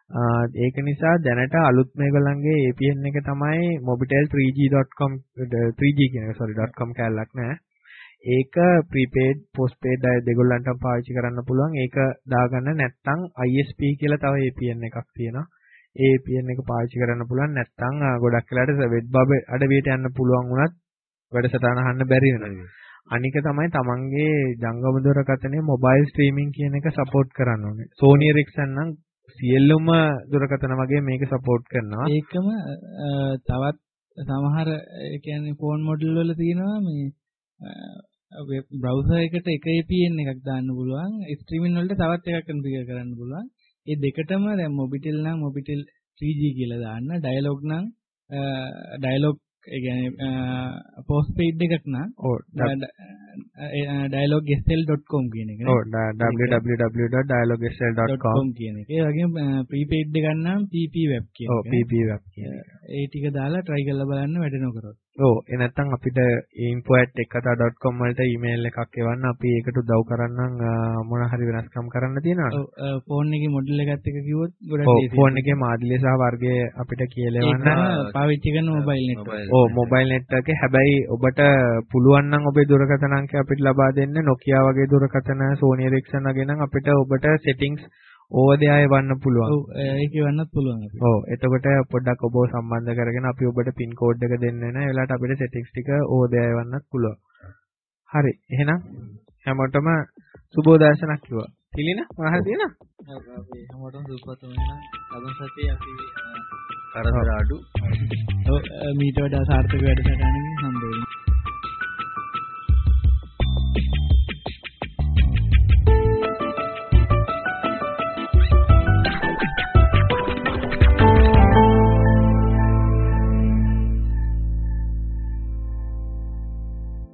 S1: ඒක නිසා දැනට අලුත් මේගොල්ලන්ගේ APN එක තමයි mobitel 3g.com 3g කියන එක .com කැලලක් නෑ. ඒක prepaid postpaid අය දෙගොල්ලන්ටම පාවිච්චි කරන්න පුළුවන්. ඒක දාගන්න නැත්නම් ISP කියලා තව APN එකක් තියෙනවා. ඒ APN එක පාවිච්චි කරන්න පුළුවන්. නැත්නම් ගොඩක් වෙලාට web අඩවියට යන්න පුළුවන් වුණත් වැඩසටහන අහන්න බැරි වෙනවා. අනික තමයි තමන්ගේ ජංගම දුරකථනයේ මොබයිල් ස්ට්‍රීමින් කියන එක සපෝට් කරන්න ඕනේ. Sony Ericsson නම් සියලුම දුරකථන වගේ මේක සපෝට් කරනවා.
S2: ඒකම තවත් සමහර ඒ කියන්නේ ෆෝන් මොඩල් වල තියෙනවා මේ වෙබ් බ්‍රවුසර් එකට එක APN එකක් දාන්න පුළුවන්. ස්ට්‍රීමින් වලට තවත් එකක් කන්ෆිගර් කරන්න පුළුවන්. මේ දෙකටම දැන් මොබිටෙල් නම් මොබිටෙල් 3G කියලා දාන්න. ඩයලොග් නම් ඩයලොග් ඒ කියන්නේ postpaid එකක් නම් dialogsl.com කියන එක නේ.
S1: ඔව් www.dialogsl.com
S2: කියන එක. ඒ වගේම prepaid එකක් නම් ppweb කියන එක.
S1: ඔව් ppweb කියන එක.
S2: ඒ ටික දාලා try කරලා බලන්න වැඩෙනව කරොත්.
S1: ඔව් ඒ නැත්තම් අපිට info@tekkatha.com වලට email එකක් එවන්න. අපි ඒකට උදව් කරන්නම් මොන හරි වෙනස්කම් කරන්න තියෙනවා.
S2: ඔව් ෆෝන් එකේ මොඩල් එකත් එක්ක කිව්වොත් ගොඩක්
S1: ඔව් ෆෝන් එකේ මාදිලිය සහ වර්ගය අපිට කියලා එවන්න.
S2: පාවිච්චි කරන මොබයිල් නෙට්වර්ක්.
S1: ඔව් මොබයිල් නෙට්වර්ක් එකේ හැබැයි ඔබට පුළුවන් නම් ඔබේ දුරකථන අංකය අපිට ලබා දෙන්න Nokia වගේ දුරකථන Sony Ericsson වගේ නම් අපිට ඔබට settings ඕවද ආයෙ වන්න පුළුවන්.
S2: ඔව් ඒක වන්නත් පුළුවන් අපිට.
S1: ඔව් එතකොට පොඩ්ඩක් ඔබව සම්බන්ධ කරගෙන අපි ඔබට පින් කෝඩ් එක දෙන්න වෙනවා. ඒ වෙලාවට අපිට සෙටින්ග්ස් ටික ඕවද ආයෙ වන්නත් පුළුවන්. හරි. එහෙනම් හැමෝටම සුබෝදර්ශනක් කිව්වා. තිලින මොනවද තියෙනවා?
S2: අපි හැමෝටම සුබපතමු එහෙනම්. අද සතියේ අපි
S3: කරදර අඩු.
S2: ඔව් මීට වඩා සාර්ථක වැඩසටහනකින්